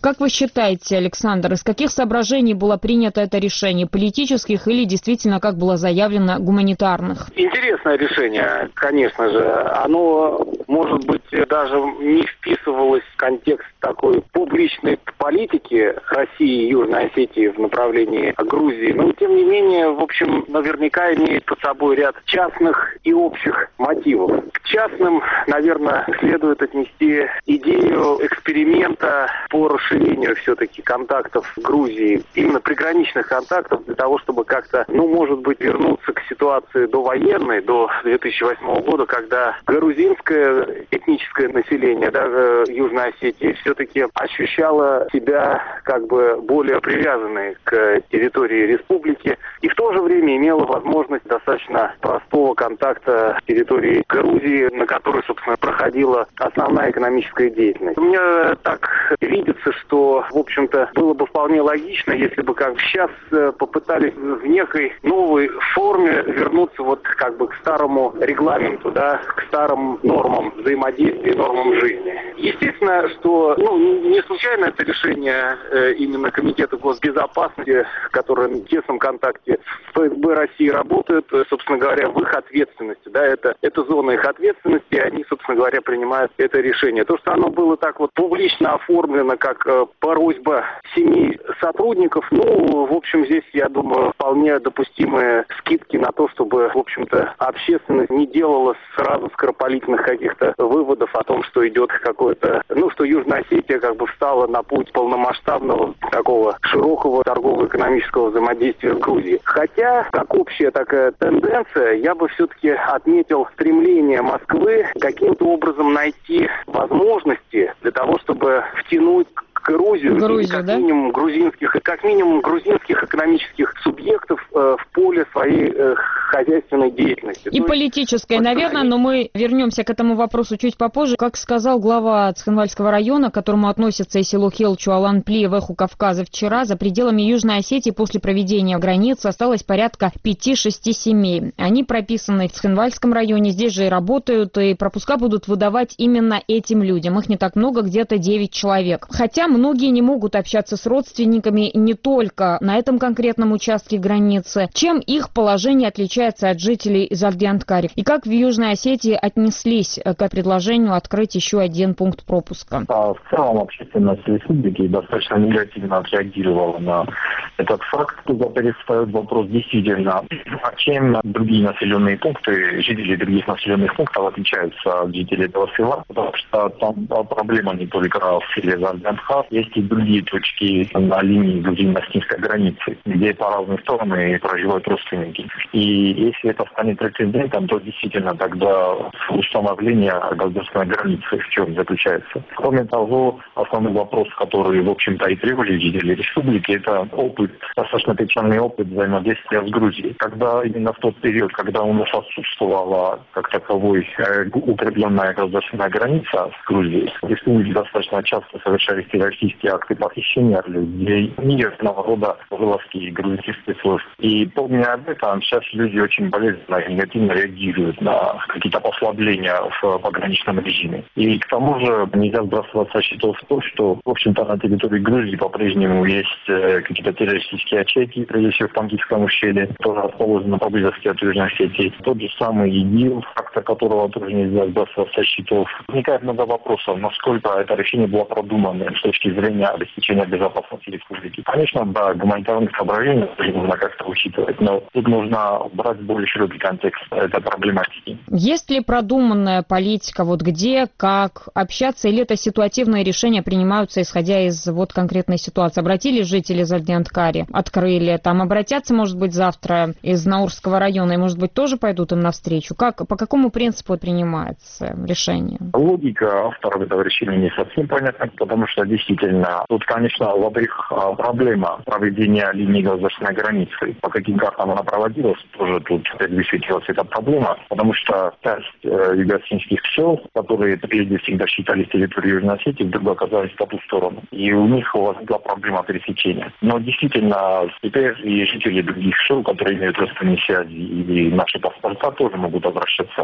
S15: Как вы считаете, Александр, из каких соображений было принято это решение? Политических или действительно, как было заявлено, гуманитарных?
S16: Интересное решение, конечно же. Оно, может быть, даже не вписывалось в контекст такой публичной политики России и Южной Осетии в направлении Грузии. Но, тем не менее, в общем, наверняка имеет под собой ряд частных и общих мотивов. К частным, наверное, следует отнести идею эксперимента по расширению все-таки контактов в Грузии, именно приграничных контактов, для того, чтобы как-то, ну, может быть, вернуться к ситуации довоенной, до две тысячи восьмого года, когда грузинское этническое население, да, Южной Осетии все-таки ощущало себя как бы более привязанной к территории республики и в то же время имела возможность достаточно простого контакта с территорией Грузии, на которой, собственно, проходила основная экономическая деятельность. Мне так видится, что, в общем-то, было бы вполне логично, если бы как сейчас попытались в некой новой форме вернуться вот как бы к старому регламенту, да, к старым нормам взаимодействия, нормам жизни. Естественно, что, ну, не случайно это решение э, именно Комитета госбезопасности, который в тесном контакте с ФСБ России работает, собственно говоря, в их ответственности, да, это, это зона их ответственности, и они, собственно говоря, принимают это решение. То, что оно было так вот публично оформлено, как э, просьба семей сотрудников, ну, в общем, здесь, я думаю, вполне допустимые скидки на то, чтобы, в общем-то, общественность не делала сразу скоропалительных каких-то выводов о том, что идет какое-то, ну, что Южная Осетия как бы встала на путь полномасштабного, такого широкого торгово-экономического взаимодействия с Грузией. Хотя, как общая такая тенденция, я бы все-таки отметил стремление Москвы каким-то образом найти возможности для того, чтобы втянуть Грузию, Грузию, как да? минимум грузинских, как минимум грузинских экономических субъектов э, в поле своей э, хозяйственной деятельности.
S15: И То политической, есть, наверное, но мы вернемся к этому вопросу чуть попозже. Как сказал глава Цхинвальского района, к которому относится и село Хелчу-Аланпли в Эху Кавказа вчера, за пределами Южной Осетии после проведения границы осталось порядка пяти-шести семей. Они прописаны в Цхинвальском районе, здесь же и работают, и пропуска будут выдавать именно этим людям. Их не так много, где-то девять человек. Хотя многие не могут общаться с родственниками не только на этом конкретном участке границы. Чем их положение отличается от жителей Зальдианткари? И как в Южной Осетии отнеслись к предложению открыть еще один пункт пропуска?
S17: А в целом общественность республики достаточно негативно отреагировала на этот факт. Тут во-первых, встает вопрос действительно, а чем другие населенные пункты, жители других населенных пунктов отличаются от жителей этого села, потому что там проблема не только в селе Зальдианткар, есть и другие точки на линии грузино-осетинской границы, где по разные стороны проживают родственники. И если это станет прецедентом, то действительно тогда установление государственной границы в чем заключается. Кроме того, основной вопрос, который, в общем-то, и требовали жители республики, это опыт, достаточно печальный опыт взаимодействия с Грузией. Когда именно в тот период, когда у нас отсутствовала как таковой укрепленная государственная граница с Грузией, в республике достаточно часто совершались террористические акты похищения людей, разного рода вылазки грузинских спецслужб. И помня об этом, сейчас люди очень болезненно и негативно реагируют на какие-то послабления в пограничном режиме. И к тому же нельзя сбрасывать со счетов то, что, в общем-то, на территории Грузии по-прежнему есть какие-то террористические ячейки, прежде всего в Панкисском ущелье, тоже расположены поблизости от Южной Осетии. Тот же самый ИГИЛ, фактор которого тоже нельзя сбрасывать со счетов. Возникает много вопросов, насколько это решение было продумано с точки зрения обеспечения безопасности республики. Конечно, да, гуманитарных соображений нужно как-то учитывать, но тут нужно брать более широкий контекст этой проблематики.
S15: Есть ли продуманная политика, вот где, как общаться, или это ситуативные решения принимаются, исходя из вот конкретной ситуации? Обратились жители Зальдианткари, открыли, там обратятся, может быть, завтра из Наурского района, и, может быть, тоже пойдут им навстречу? Как, по какому принципу принимается решение?
S17: Логика авторов этого решения не совсем понятна, потому что действительно, тут, конечно, во-первых, проблема проведения линии государственной границы. По каким картам она проводилась, тоже тут высветилась эта проблема, потому что часть э, юго-осетинских сел, которые прежде всегда считались территорией Южной Осетии, вдруг оказались по ту сторону. И у них возникла проблема пересечения. Но действительно, теперь и жители других сел, которые имеют родственные связи, и наши паспорта тоже могут обращаться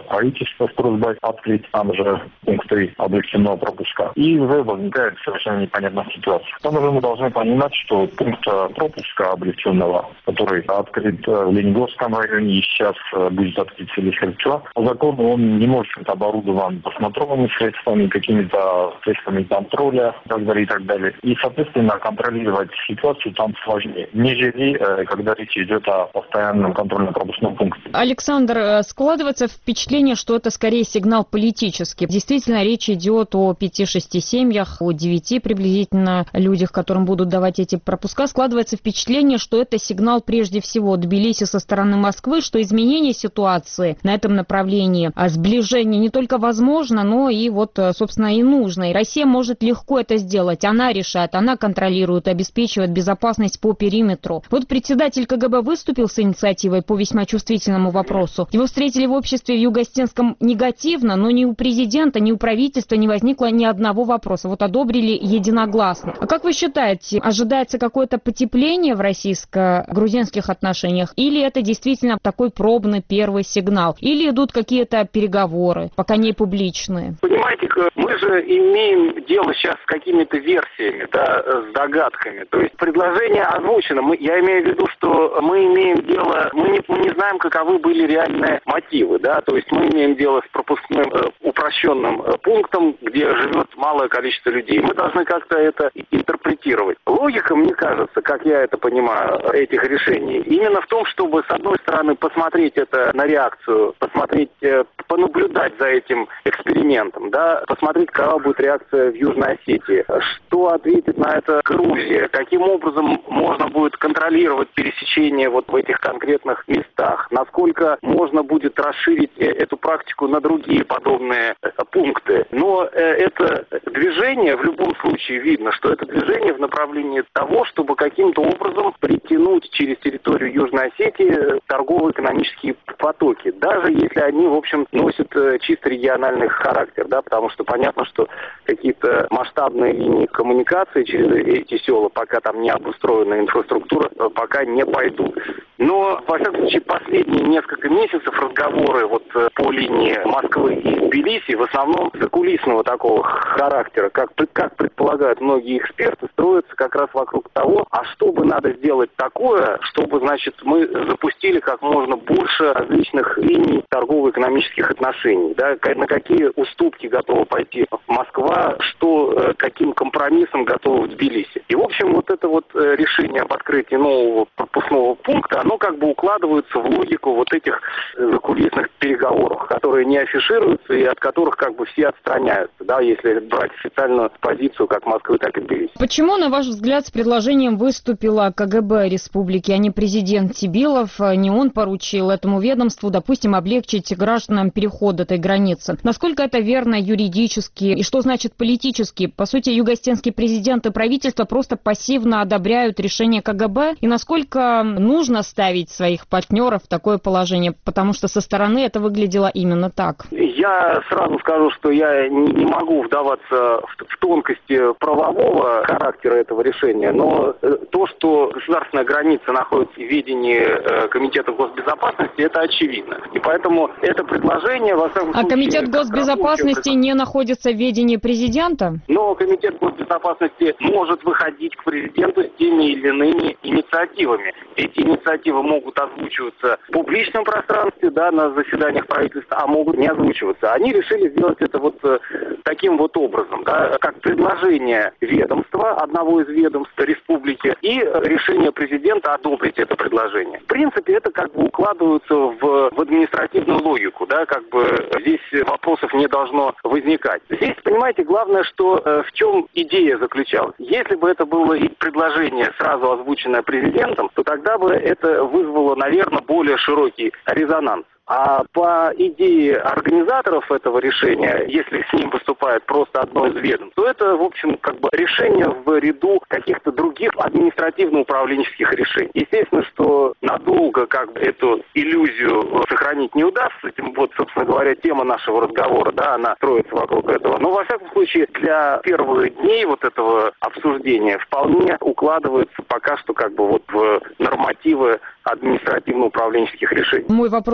S17: правительства с просьбой открыть там же пункты облегченного пропуска. И уже возникает совершенно непонятная ситуация. К тому же мы должны понимать, что пункт пропуска облегченного, который открыт в Лениногорском районе и сейчас будет открыт в селе Херчо, по закону он не может быть оборудован посмотровыми средствами, какими-то средствами контроля и так далее, и так далее. И, соответственно, контролировать ситуацию там сложнее, нежели когда речь идет о постоянном контрольно-пропускном пункте.
S15: Александр, складывается впечатление, что это скорее сигнал политический. Действительно, речь идет о пяти-шести семьях, о девяти приблизительно людях, которым будут давать эти пропуска. Складывается впечатление, что это сигнал прежде всего Тбилиси со стороны Москвы, что изменение ситуации на этом направлении, а сближение не только возможно, но и вот, собственно, и нужно. И Россия может легко это сделать. Она решает, она контролирует, обеспечивает безопасность по периметру. Вот председатель КГБ выступил с инициативой по весьма чувствительному вопросу. Его встретили в обществе в Юго-Остинском негативно, но ни у президента, ни у правительства не возникло ни одного вопроса. Вот одобрили единогласно. А как вы считаете, ожидается какое-то потепление в российско-грузинских отношениях? Или это действительно такой пробный первый сигнал? Или идут какие-то переговоры, пока не публичные?
S16: Понимаете, мы же имеем дело сейчас с какими-то версиями, да, с догадками. То есть предложение озвучено. Мы, я имею в виду, что мы имеем дело, мы не, мы не знаем, каковы были реальные мотивы, да, то есть мы имеем дело с пропускным э, упрощенным э, пунктом, где живет малое количество людей. Мы должны как-то это интерпретировать. Логика, мне кажется, как я это понимаю, этих решений, именно в том, чтобы, с одной стороны, посмотреть это на реакцию, посмотреть, э, понаблюдать за этим экспериментом, да, посмотреть, какова будет реакция в Южной Осетии, что ответит на это Грузия, каким образом можно будет контролировать пересечение вот в этих конкретных местах, насколько можно будет расширить эту практику на другие подобные пункты. Но это движение, в любом случае видно, что это движение в направлении того, чтобы каким-то образом притянуть через территорию Южной Осетии торгово-экономические потоки, даже если они, в общем, носят чисто региональный характер, да, потому что понятно, что какие-то масштабные линии коммуникации через эти села, пока там не обустроена инфраструктура, пока не пойдут. Но, во всяком случае, последние несколько месяцев разговоры вот по линии Москвы и Тбилиси в основном закулисного такого характера, как, как предполагают многие эксперты, строятся как раз вокруг того, а что бы надо сделать такое, чтобы, значит, мы запустили как можно больше различных линий торгово-экономических отношений, да, на какие уступки готова пойти Москва, что, каким компромиссом готова в Тбилиси. И, в общем, вот это вот решение об открытии нового пропускного пункта, оно как бы укладывается в логику вот этих закулисных переговоров, которые не афишируются и от которых как бы все отстраняются, да, если брать официальную позицию как Москвы, так и Тбилиси.
S15: Почему, на ваш взгляд, с предложением выступила КГБ республики, а не президент Тибилов? Не он поручил этому ведомству, допустим, облегчить гражданам переход этой границы. Насколько это верно юридически и что значит политически? По сути, юго-остинский президент и правительство просто пассивно одобряют решение КГБ, и насколько нужно ставить своих партнеров в такое положение, потому что со стороны это выглядело именно так.
S16: Я сразу скажу, что я не могу вдаваться в тонкости правового характера этого решения, но то, что государственная граница находится в ведении Комитета госбезопасности, это очевидно. И поэтому это предложение, во всяком случае...
S15: А Комитет госбезопасности не находится в ведении президента?
S16: Но Комитет госбезопасности может выходить к президенту с теми или иными инициативами. Эти инициативы могут озвучиваться в публичном пространстве, да, на заседаниях правительства, а могут не озвучиваться. Они решили сделать это вот э, таким вот образом, да, как предложение ведомства, одного из ведомств республики, и решение президента одобрить это предложение. В принципе, это как бы укладывается в, в административную логику, да, как бы здесь вопросов не должно возникать. Здесь, понимаете, главное, что э, в чем идея заключалась. Если бы это было и предложение, сразу озвученное президентом, то тогда бы это вызвало, наверное, более широкий резонанс. А по идее организаторов этого решения, если с ним выступает просто одно из ведомств, то это, в общем, как бы решение в ряду каких-то других административно-управленческих решений. Естественно, что надолго как бы эту иллюзию сохранить не удастся. Этим вот, собственно говоря, тема нашего разговора, да, она строится вокруг этого. Но, во всяком случае, для первых дней вот этого обсуждения вполне укладывается пока что как бы вот в нормативы административно-управленческих решений.
S15: Мой вопрос следующий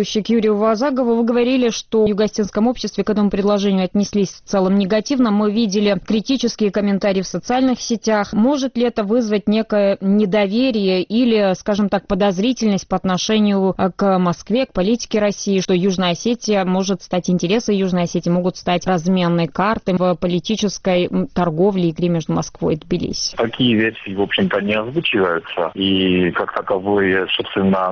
S15: следующий к Юрию Вазагову. Вы говорили, что в юго-осетинском обществе к этому предложению отнеслись в целом негативно. Мы видели критические комментарии в социальных сетях. Может ли это вызвать некое недоверие или, скажем так, подозрительность по отношению к Москве, к политике России, что Южная Осетия может стать, интересы Южной Осетии могут стать разменной картой в политической торговле и игре между Москвой и Тбилиси?
S17: Такие версии, в общем-то, не озвучиваются. И как таковой, собственно,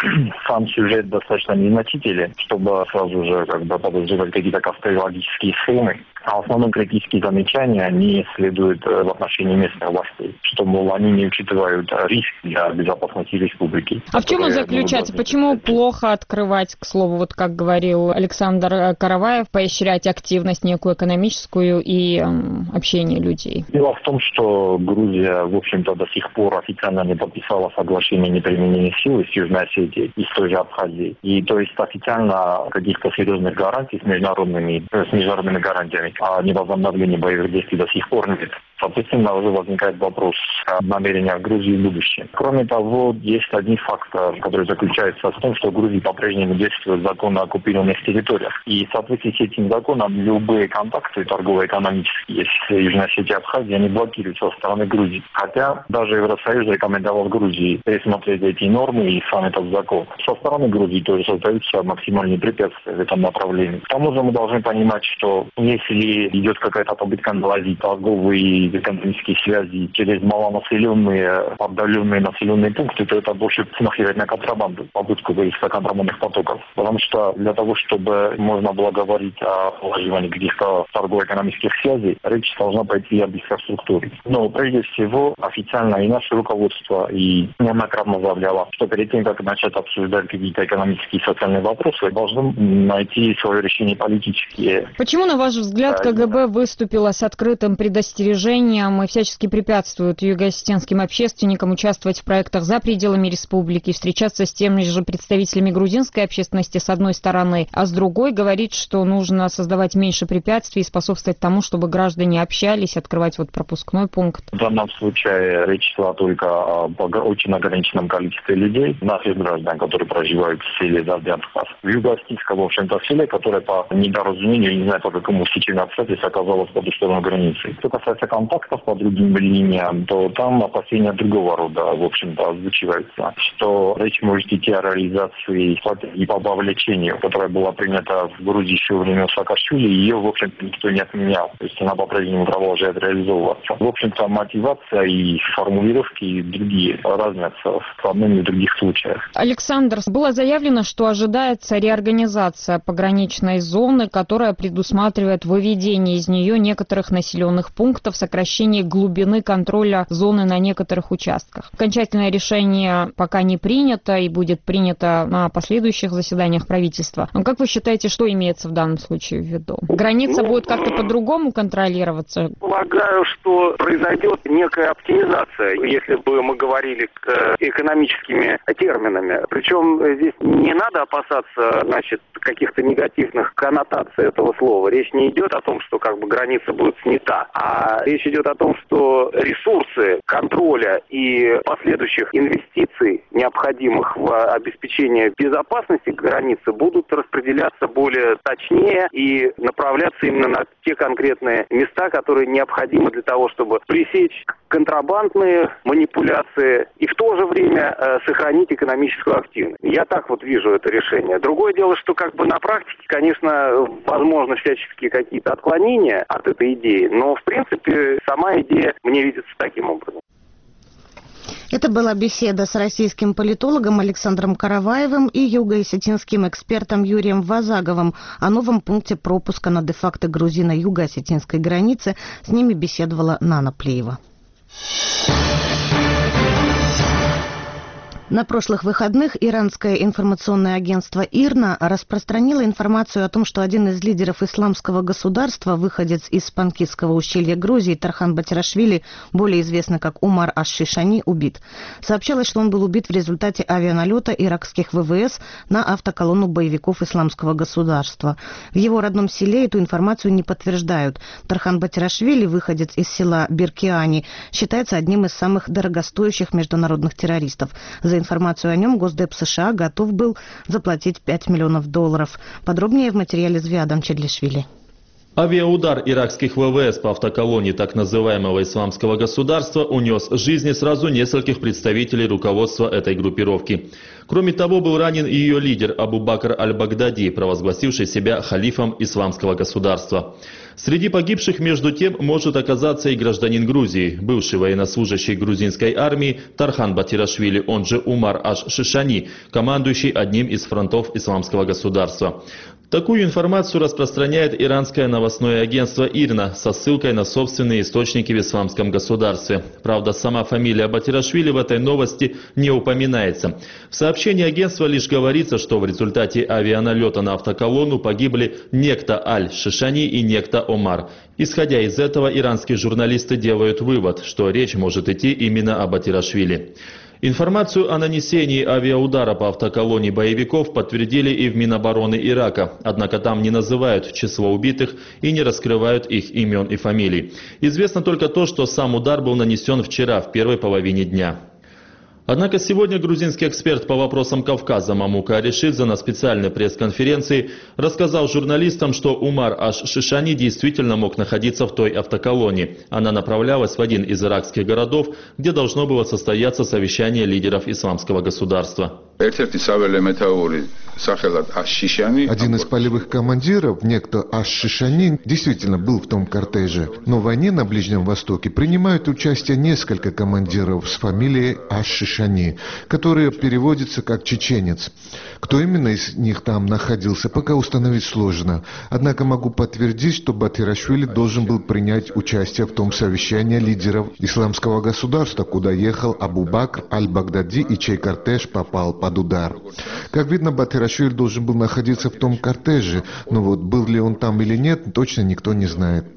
S17: сам сюжет достаточно незначителен, чтобы сразу же как бы подозревать какие-то конспирологические схемы. А в основном критические замечания, они следуют в отношении местных властей, что, мол, они не учитывают риск для безопасности республики.
S15: А в чем он заключается? Почему плохо открывать, к слову, вот как говорил Александр Караваев, поощрять активность некую экономическую и эм, общение людей?
S17: Дело в том, что Грузия, в общем-то, до сих пор официально не подписала соглашение о неприменении силы с Южной Осетией и с той же Абхазией. И то есть официально каких-то серьезных гарантий с международными, с международными гарантиями о невозобновлении боевых действий до сих пор нет. Соответственно, уже возникает вопрос о намерениях Грузии в будущем. Кроме того, есть один фактор, который заключается в том, что в Грузии по-прежнему действует закон о оккупированных территориях. И в соответствии с этим законом любые контакты торгово-экономические с Южной Осетией и Абхазией, они блокируются со стороны Грузии. Хотя даже Евросоюз рекомендовал Грузии пересмотреть эти нормы и сам этот закон. Со стороны Грузии тоже создаются максимальные препятствия в этом направлении. К тому же мы должны понимать, что если идет какая-то попытка наладить торговые и экономические связи через малонаселенные, отдаленные населенные пункты, то это больше смахивает на контрабанду, попытку выезда контрабандных потоков. Потому что для того, чтобы можно было говорить о положении каких-то торгово-экономических связей, речь должна пойти об инфраструктуре. Но прежде всего официально и наше руководство и неоднократно заявляло, что перед тем, как начать обсуждать какие-то экономические и социальные вопросы, должны найти свое решение политические.
S15: Почему, на ваш взгляд, КГБ выступила с открытым предостережением и всячески препятствует юго-осетинским общественникам участвовать в проектах за пределами республики, встречаться с теми же представителями грузинской общественности с одной стороны, а с другой говорит, что нужно создавать меньше препятствий и способствовать тому, чтобы граждане общались, открывать вот пропускной пункт?
S17: В данном случае речь шла только об очень ограниченном количестве людей, наших граждан, которые проживают в селе Зардянхас. В юго-осетинском, в общем-то, селе, которое по недоразумению, не знаю по какому стечению обстоятельств, оказалось по ту сторону границы. Что касается контактов по другим линиям, то там опасения другого рода, в общем-то, озвучиваются, что речь может идти о реализации стратегии по вовлечению, которая была принята в Грузии еще во время Саакашвили, и ее, в общем-то, никто не отменял. То есть она по-прежнему продолжает реализовываться. В общем-то, мотивация и формулировки другие разнятся в одном и в других случаях.
S15: Александр, было заявлено, что ожидается реорганизация пограничной зоны, которая предусматривает выведение из нее некоторых населенных пунктов, сокращение глубины контроля зоны на некоторых участках. Окончательное решение пока не принято и будет принято на последующих заседаниях правительства. Но как вы считаете, что имеется в данном случае в виду? Граница ну, будет как-то по-другому контролироваться?
S16: Полагаю, что произойдет некая оптимизация, если бы мы говорили экономическими терминами. Причем здесь не надо опасаться, значит, каких-то негативных коннотаций этого слова. Речь не идет о том, что как бы граница будет снята, а речь идет о том, что ресурсы контроля и последующих инвестиций, необходимых в обеспечение безопасности границы, будут распределяться более точнее и направляться именно на те конкретные места, которые необходимы для того, чтобы пресечь контрабандные манипуляции и в то же время э, сохранить экономическую активность. Я так вот вижу это решение. Другое дело, что как бы на практике, конечно, возможно всяческие какие-то отклонения от этой идеи, но в принципе сама идея мне видится таким образом.
S1: Это была беседа с российским политологом Александром Караваевым и юго-осетинским экспертом Юрием Вазаговым о новом пункте пропуска на де-факто грузино-юго-осетинской границе. С ними беседовала Нана Плеева. На прошлых выходных иранское информационное агентство ИРНА распространило информацию о том, что один из лидеров исламского государства, выходец из Панкисского ущелья Грузии, Тархан Батирашвили, более известный как Умар аш-Шишани, убит. Сообщалось, что он был убит в результате авианалета иракских ВВС на автоколонну боевиков исламского государства. В его родном селе эту информацию не подтверждают. Тархан Батирашвили, выходец из села Биркиани, считается одним из самых дорогостоящих международных террористов. За За информацию о нем Госдеп США готов был заплатить пять миллионов долларов. Подробнее в материале Звиадан Чедлишвили.
S18: Авиаудар иракских ВВС по автоколонии так называемого исламского государства унес жизни сразу нескольких представителей руководства этой группировки. Кроме того, был ранен и ее лидер Абу Бакр аль-Багдади, провозгласивший себя халифом исламского государства. Среди погибших, между тем, может оказаться и гражданин Грузии, бывший военнослужащий грузинской армии Тархан Батирашвили, он же Умар аш-Шишани, командующий одним из фронтов исламского государства. Такую информацию распространяет иранское новостное агентство ИРНА со ссылкой на собственные источники в исламском государстве. Правда, сама фамилия Батирашвили в этой новости не упоминается. В сообщении агентства лишь говорится, что в результате авианалета на автоколонну погибли некто Аль-Шишани и некто Омар. Исходя из этого, иранские журналисты делают вывод, что речь может идти именно о Батирашвили. Информацию о нанесении авиаудара по автоколонии боевиков подтвердили и в Минобороны Ирака, однако там не называют число убитых и не раскрывают их имен и фамилий. Известно только то, что сам удар был нанесен вчера в первой половине дня. Однако сегодня грузинский эксперт по вопросам Кавказа Мамука Аришидзе на специальной пресс-конференции рассказал журналистам, что Умар аш-Шишани действительно мог находиться в той автоколонии. Она направлялась в один из иракских городов, где должно было состояться совещание лидеров исламского государства.
S19: Один из полевых командиров, некто аш-Шишани, действительно был в том кортеже. Но в войне на Ближнем Востоке принимают участие несколько командиров с фамилией аш-Шишани, которые переводятся как чеченец. Кто именно из них там находился, пока установить сложно. Однако могу подтвердить, что Батирашвили должен был принять участие в том совещании лидеров исламского государства, куда ехал Абу Бакр аль-Багдади и чей кортеж попал под удар. Как видно, Батирашвили должен был находиться в том кортеже, но вот был ли он там или нет, точно никто не знает.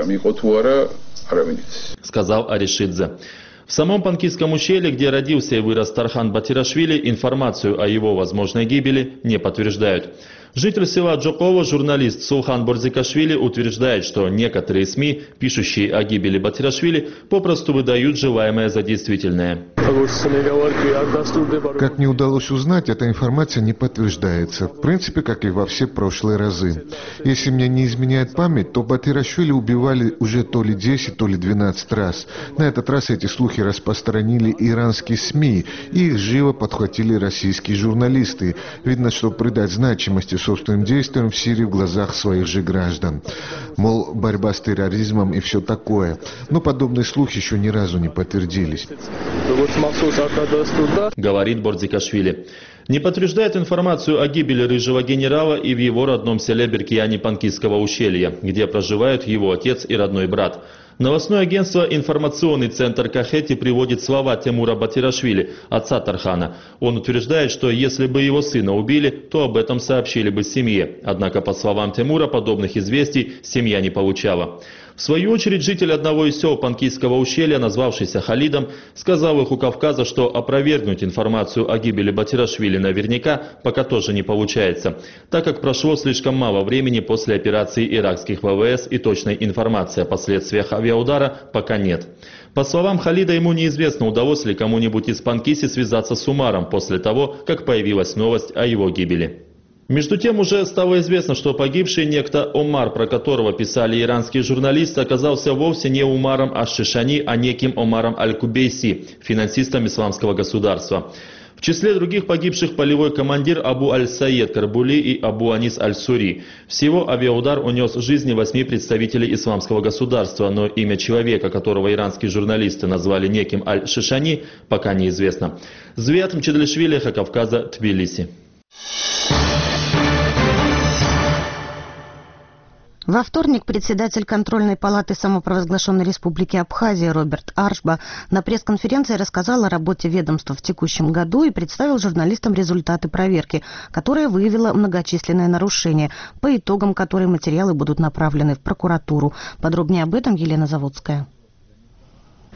S18: Сказал Аришидзе. В самом Панкисском ущелье, где родился и вырос Тархан Батирашвили, информацию о его возможной гибели не подтверждают. Житель села Джоково, журналист Сулхан Борзикашвили, утверждает, что некоторые СМИ, пишущие о гибели Батирашвили, попросту выдают желаемое за действительное.
S19: Как не удалось узнать, эта информация не подтверждается. В принципе, как и во все прошлые разы. Если мне не изменяет память, то Батирашвили убивали уже то ли десять, то ли двенадцать раз. На этот раз эти слухи распространили иранские СМИ, и их живо подхватили российские журналисты. Видно, что придать значимости собственным действиям в Сирии в глазах своих же граждан. Мол, борьба с терроризмом и все такое. Но подобные слухи еще ни разу не подтвердились.
S18: Говорит Борзикашвили. Не подтверждает информацию о гибели рыжего генерала и в его родном селе Беркияне Панкисского ущелья, где проживают его отец и родной брат. Новостное агентство «Информационный центр Кахети» приводит слова Тимура Батирашвили, отца Тархана. Он утверждает, что если бы его сына убили, то об этом сообщили бы семье. Однако, по словам Тимура, подобных известий семья не получала. В свою очередь, житель одного из сел Панкисского ущелья, назвавшийся Халидом, сказал Эху Кавказа, что опровергнуть информацию о гибели Батирашвили наверняка пока тоже не получается, так как прошло слишком мало времени после операции иракских ВВС и точной информации о последствиях авиаудара пока нет. По словам Халида, ему неизвестно, удалось ли кому-нибудь из Панкиси связаться с Умаром после того, как появилась новость о его гибели. Между тем уже стало известно, что погибший некто Омар, про которого писали иранские журналисты, оказался вовсе не Умаром аш-Шишани, а неким Омаром аль-Кубейси, финансистом исламского государства. В числе других погибших полевой командир Абу аль-Саед Карбули и Абу Анис аль-Сури. Всего авиаудар унес жизни восьми представителей исламского государства, но имя человека, которого иранские журналисты назвали неким аль-Шишани, пока неизвестно. Звиат Чедлишвили, Эхо Кавказа, Тбилиси.
S1: Во вторник председатель контрольной палаты самопровозглашенной республики Абхазия Роберт Аршба на пресс-конференции рассказал о работе ведомства в текущем году и представил журналистам результаты проверки, которая выявила многочисленные нарушения, по итогам которой материалы будут направлены в прокуратуру. Подробнее об этом Елена Заводская.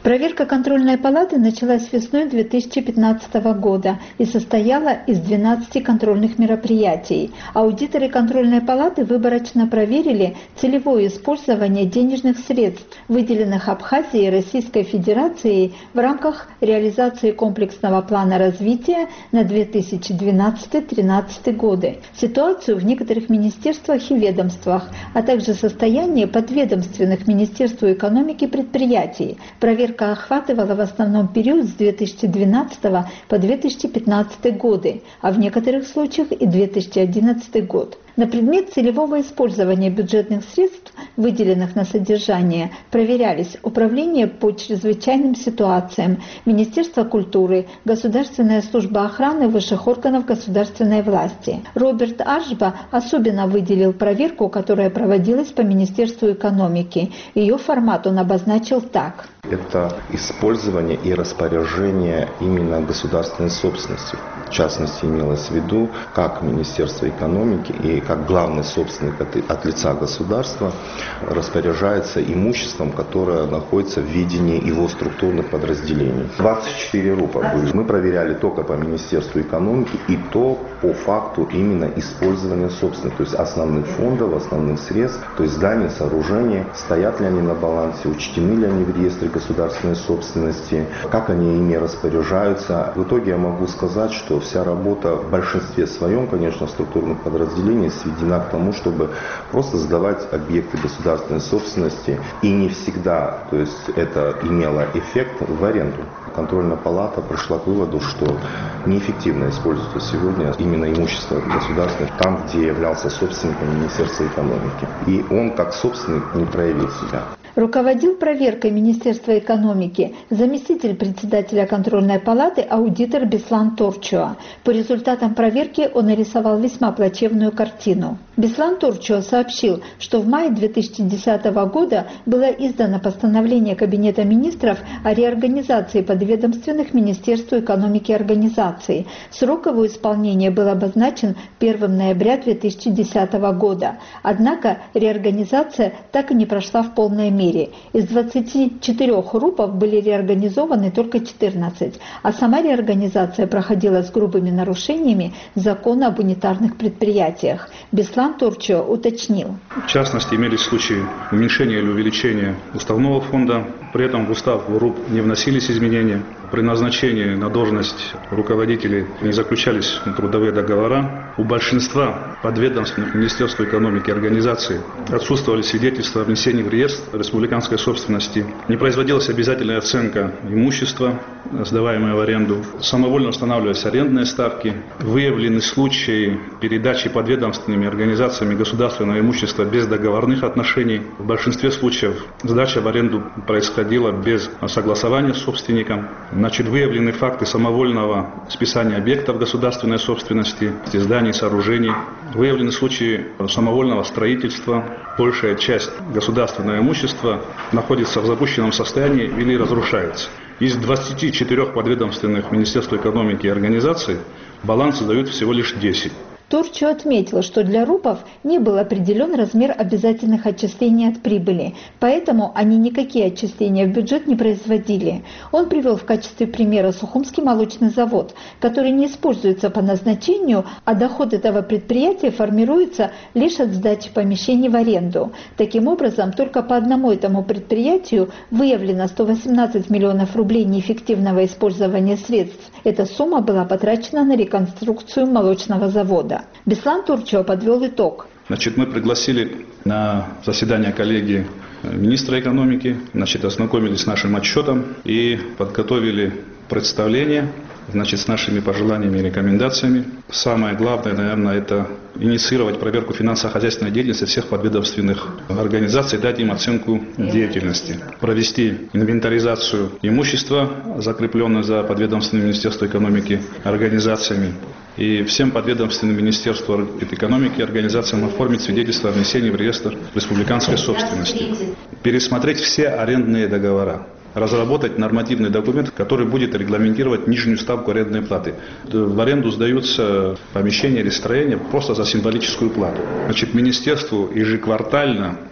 S20: Проверка контрольной палаты началась весной две тысячи пятнадцатого года и состояла из двенадцати контрольных мероприятий. Аудиторы контрольной палаты выборочно проверили целевое использование денежных средств, выделенных Абхазией и Российской Федерацией в рамках реализации комплексного плана развития на две тысячи двенадцатый — две тысячи тринадцатый годы, ситуацию в некоторых министерствах и ведомствах, а также состояние подведомственных Министерству экономики предприятий. Проверка охватывала в основном период с две тысячи двенадцатого по две тысячи пятнадцатый годы, а в некоторых случаях и две тысячи одиннадцатый год. На предмет целевого использования бюджетных средств, выделенных на содержание, проверялись Управление по чрезвычайным ситуациям, Министерство культуры, Государственная служба охраны высших органов государственной власти. Роберт Ашба особенно выделил проверку, которая проводилась по Министерству экономики. Ее формат он обозначил так.
S21: Это использование и распоряжение именно государственной собственностью. В частности, имелось в виду, как Министерство экономики и как главный собственник от, от лица государства распоряжается имуществом, которое находится в видении его структурных подразделений. двадцать четыре РУПа были. Мы проверяли только по Министерству экономики и то по факту именно использования собственных, то есть основных фондов, основных средств, то есть зданий, сооружений, стоят ли они на балансе, учтены ли они в реестре государственной собственности, как они ими распоряжаются. В итоге я могу сказать, что вся работа в большинстве своем, конечно, структурных подразделений сведена к тому, чтобы просто сдавать объекты государственной собственности, и не всегда, то есть это имело эффект, в аренду. Контрольная палата пришла к выводу, что неэффективно используется сегодня именно имущество государственное там, где являлся собственником Министерства экономики. И он как собственник не проявил себя.
S20: Руководил проверкой Министерства экономики заместитель председателя контрольной палаты аудитор Беслан Торчуа. По результатам проверки он нарисовал весьма плачевную картину. Беслан Торчуа сообщил, что в мае две тысячи десятого года было издано постановление Кабинета министров о реорганизации подведомственных Министерству экономики организаций. Срок его исполнения был обозначен первого ноября две тысячи десятого года. Однако реорганизация так и не прошла в полной мере. Из двадцати четырёх РУПов были реорганизованы только четырнадцать, а сама реорганизация проходила с грубыми нарушениями закона об унитарных предприятиях. Беслан Торчуа уточнил.
S22: В частности, имелись случаи уменьшения или увеличения уставного фонда, при этом в устав РУП не вносились изменения. При назначении на должность руководителей не заключались трудовые договора. У большинства подведомственных Министерству экономики и организаций отсутствовали свидетельства о внесении в реестр республиканской собственности. Не производилась обязательная оценка имущества, сдаваемое в аренду. Самовольно устанавливались арендные ставки. Выявлены случаи передачи подведомственными организациями государственного имущества без договорных отношений. В большинстве случаев сдача в аренду происходила без согласования с собственником. Значит, выявлены факты самовольного списания объектов государственной собственности, зданий, сооружений. Выявлены случаи самовольного строительства. Большая часть государственного имущества находится в запущенном состоянии или разрушается. Из двадцати четырёх подведомственных Министерству экономики и организаций балансы дают всего лишь десять.
S20: Торчуа отметил, что для РУПов не был определен размер обязательных отчислений от прибыли, поэтому они никакие отчисления в бюджет не производили. Он привел в качестве примера Сухумский молочный завод, который не используется по назначению, а доход этого предприятия формируется лишь от сдачи помещений в аренду. Таким образом, только по одному этому предприятию выявлено сто восемнадцать миллионов рублей неэффективного использования средств. Эта сумма была потрачена на реконструкцию молочного завода. Беслан Торчуа подвел итог.
S22: Значит, мы пригласили на заседание коллегии министра экономики, значит, ознакомились с нашим отчетом и подготовили представление, значит, с нашими пожеланиями и рекомендациями. Самое главное, наверное, это инициировать проверку финансово-хозяйственной деятельности всех подведомственных организаций, дать им оценку деятельности, провести инвентаризацию имущества, закрепленное за подведомственным Министерством экономики организациями, и всем подведомственным Министерству экономики и организациям оформить свидетельство о внесении в реестр республиканской собственности, пересмотреть все арендные договора, разработать нормативный документ, который будет регламентировать нижнюю ставку арендной платы. В аренду сдаются помещения или строения просто за символическую плату. Значит, министерству ежеквартально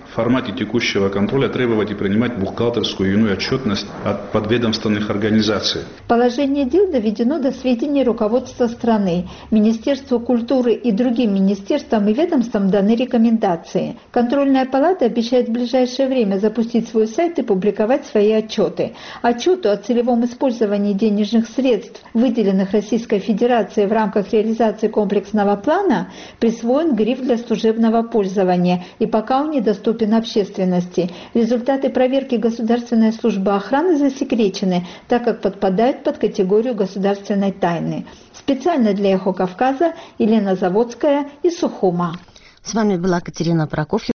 S22: в формате текущего контроля требовать и принимать бухгалтерскую и иную отчетность от подведомственных организаций.
S20: Положение дел доведено до сведения руководства страны. Министерству культуры и другим министерствам и ведомствам даны рекомендации. Контрольная палата обещает в ближайшее время запустить свой сайт и публиковать свои отчеты. Отчету о целевом использовании денежных средств, выделенных Российской Федерацией в рамках реализации комплексного плана, присвоен гриф для служебного пользования и пока он недоступен общественности. Результаты проверки Государственной службы охраны засекречены, так как подпадают под категорию государственной тайны. Специально для «Эхо Кавказа» Елена Заводская из Сухума.
S1: С вами была Катерина Прокофьева.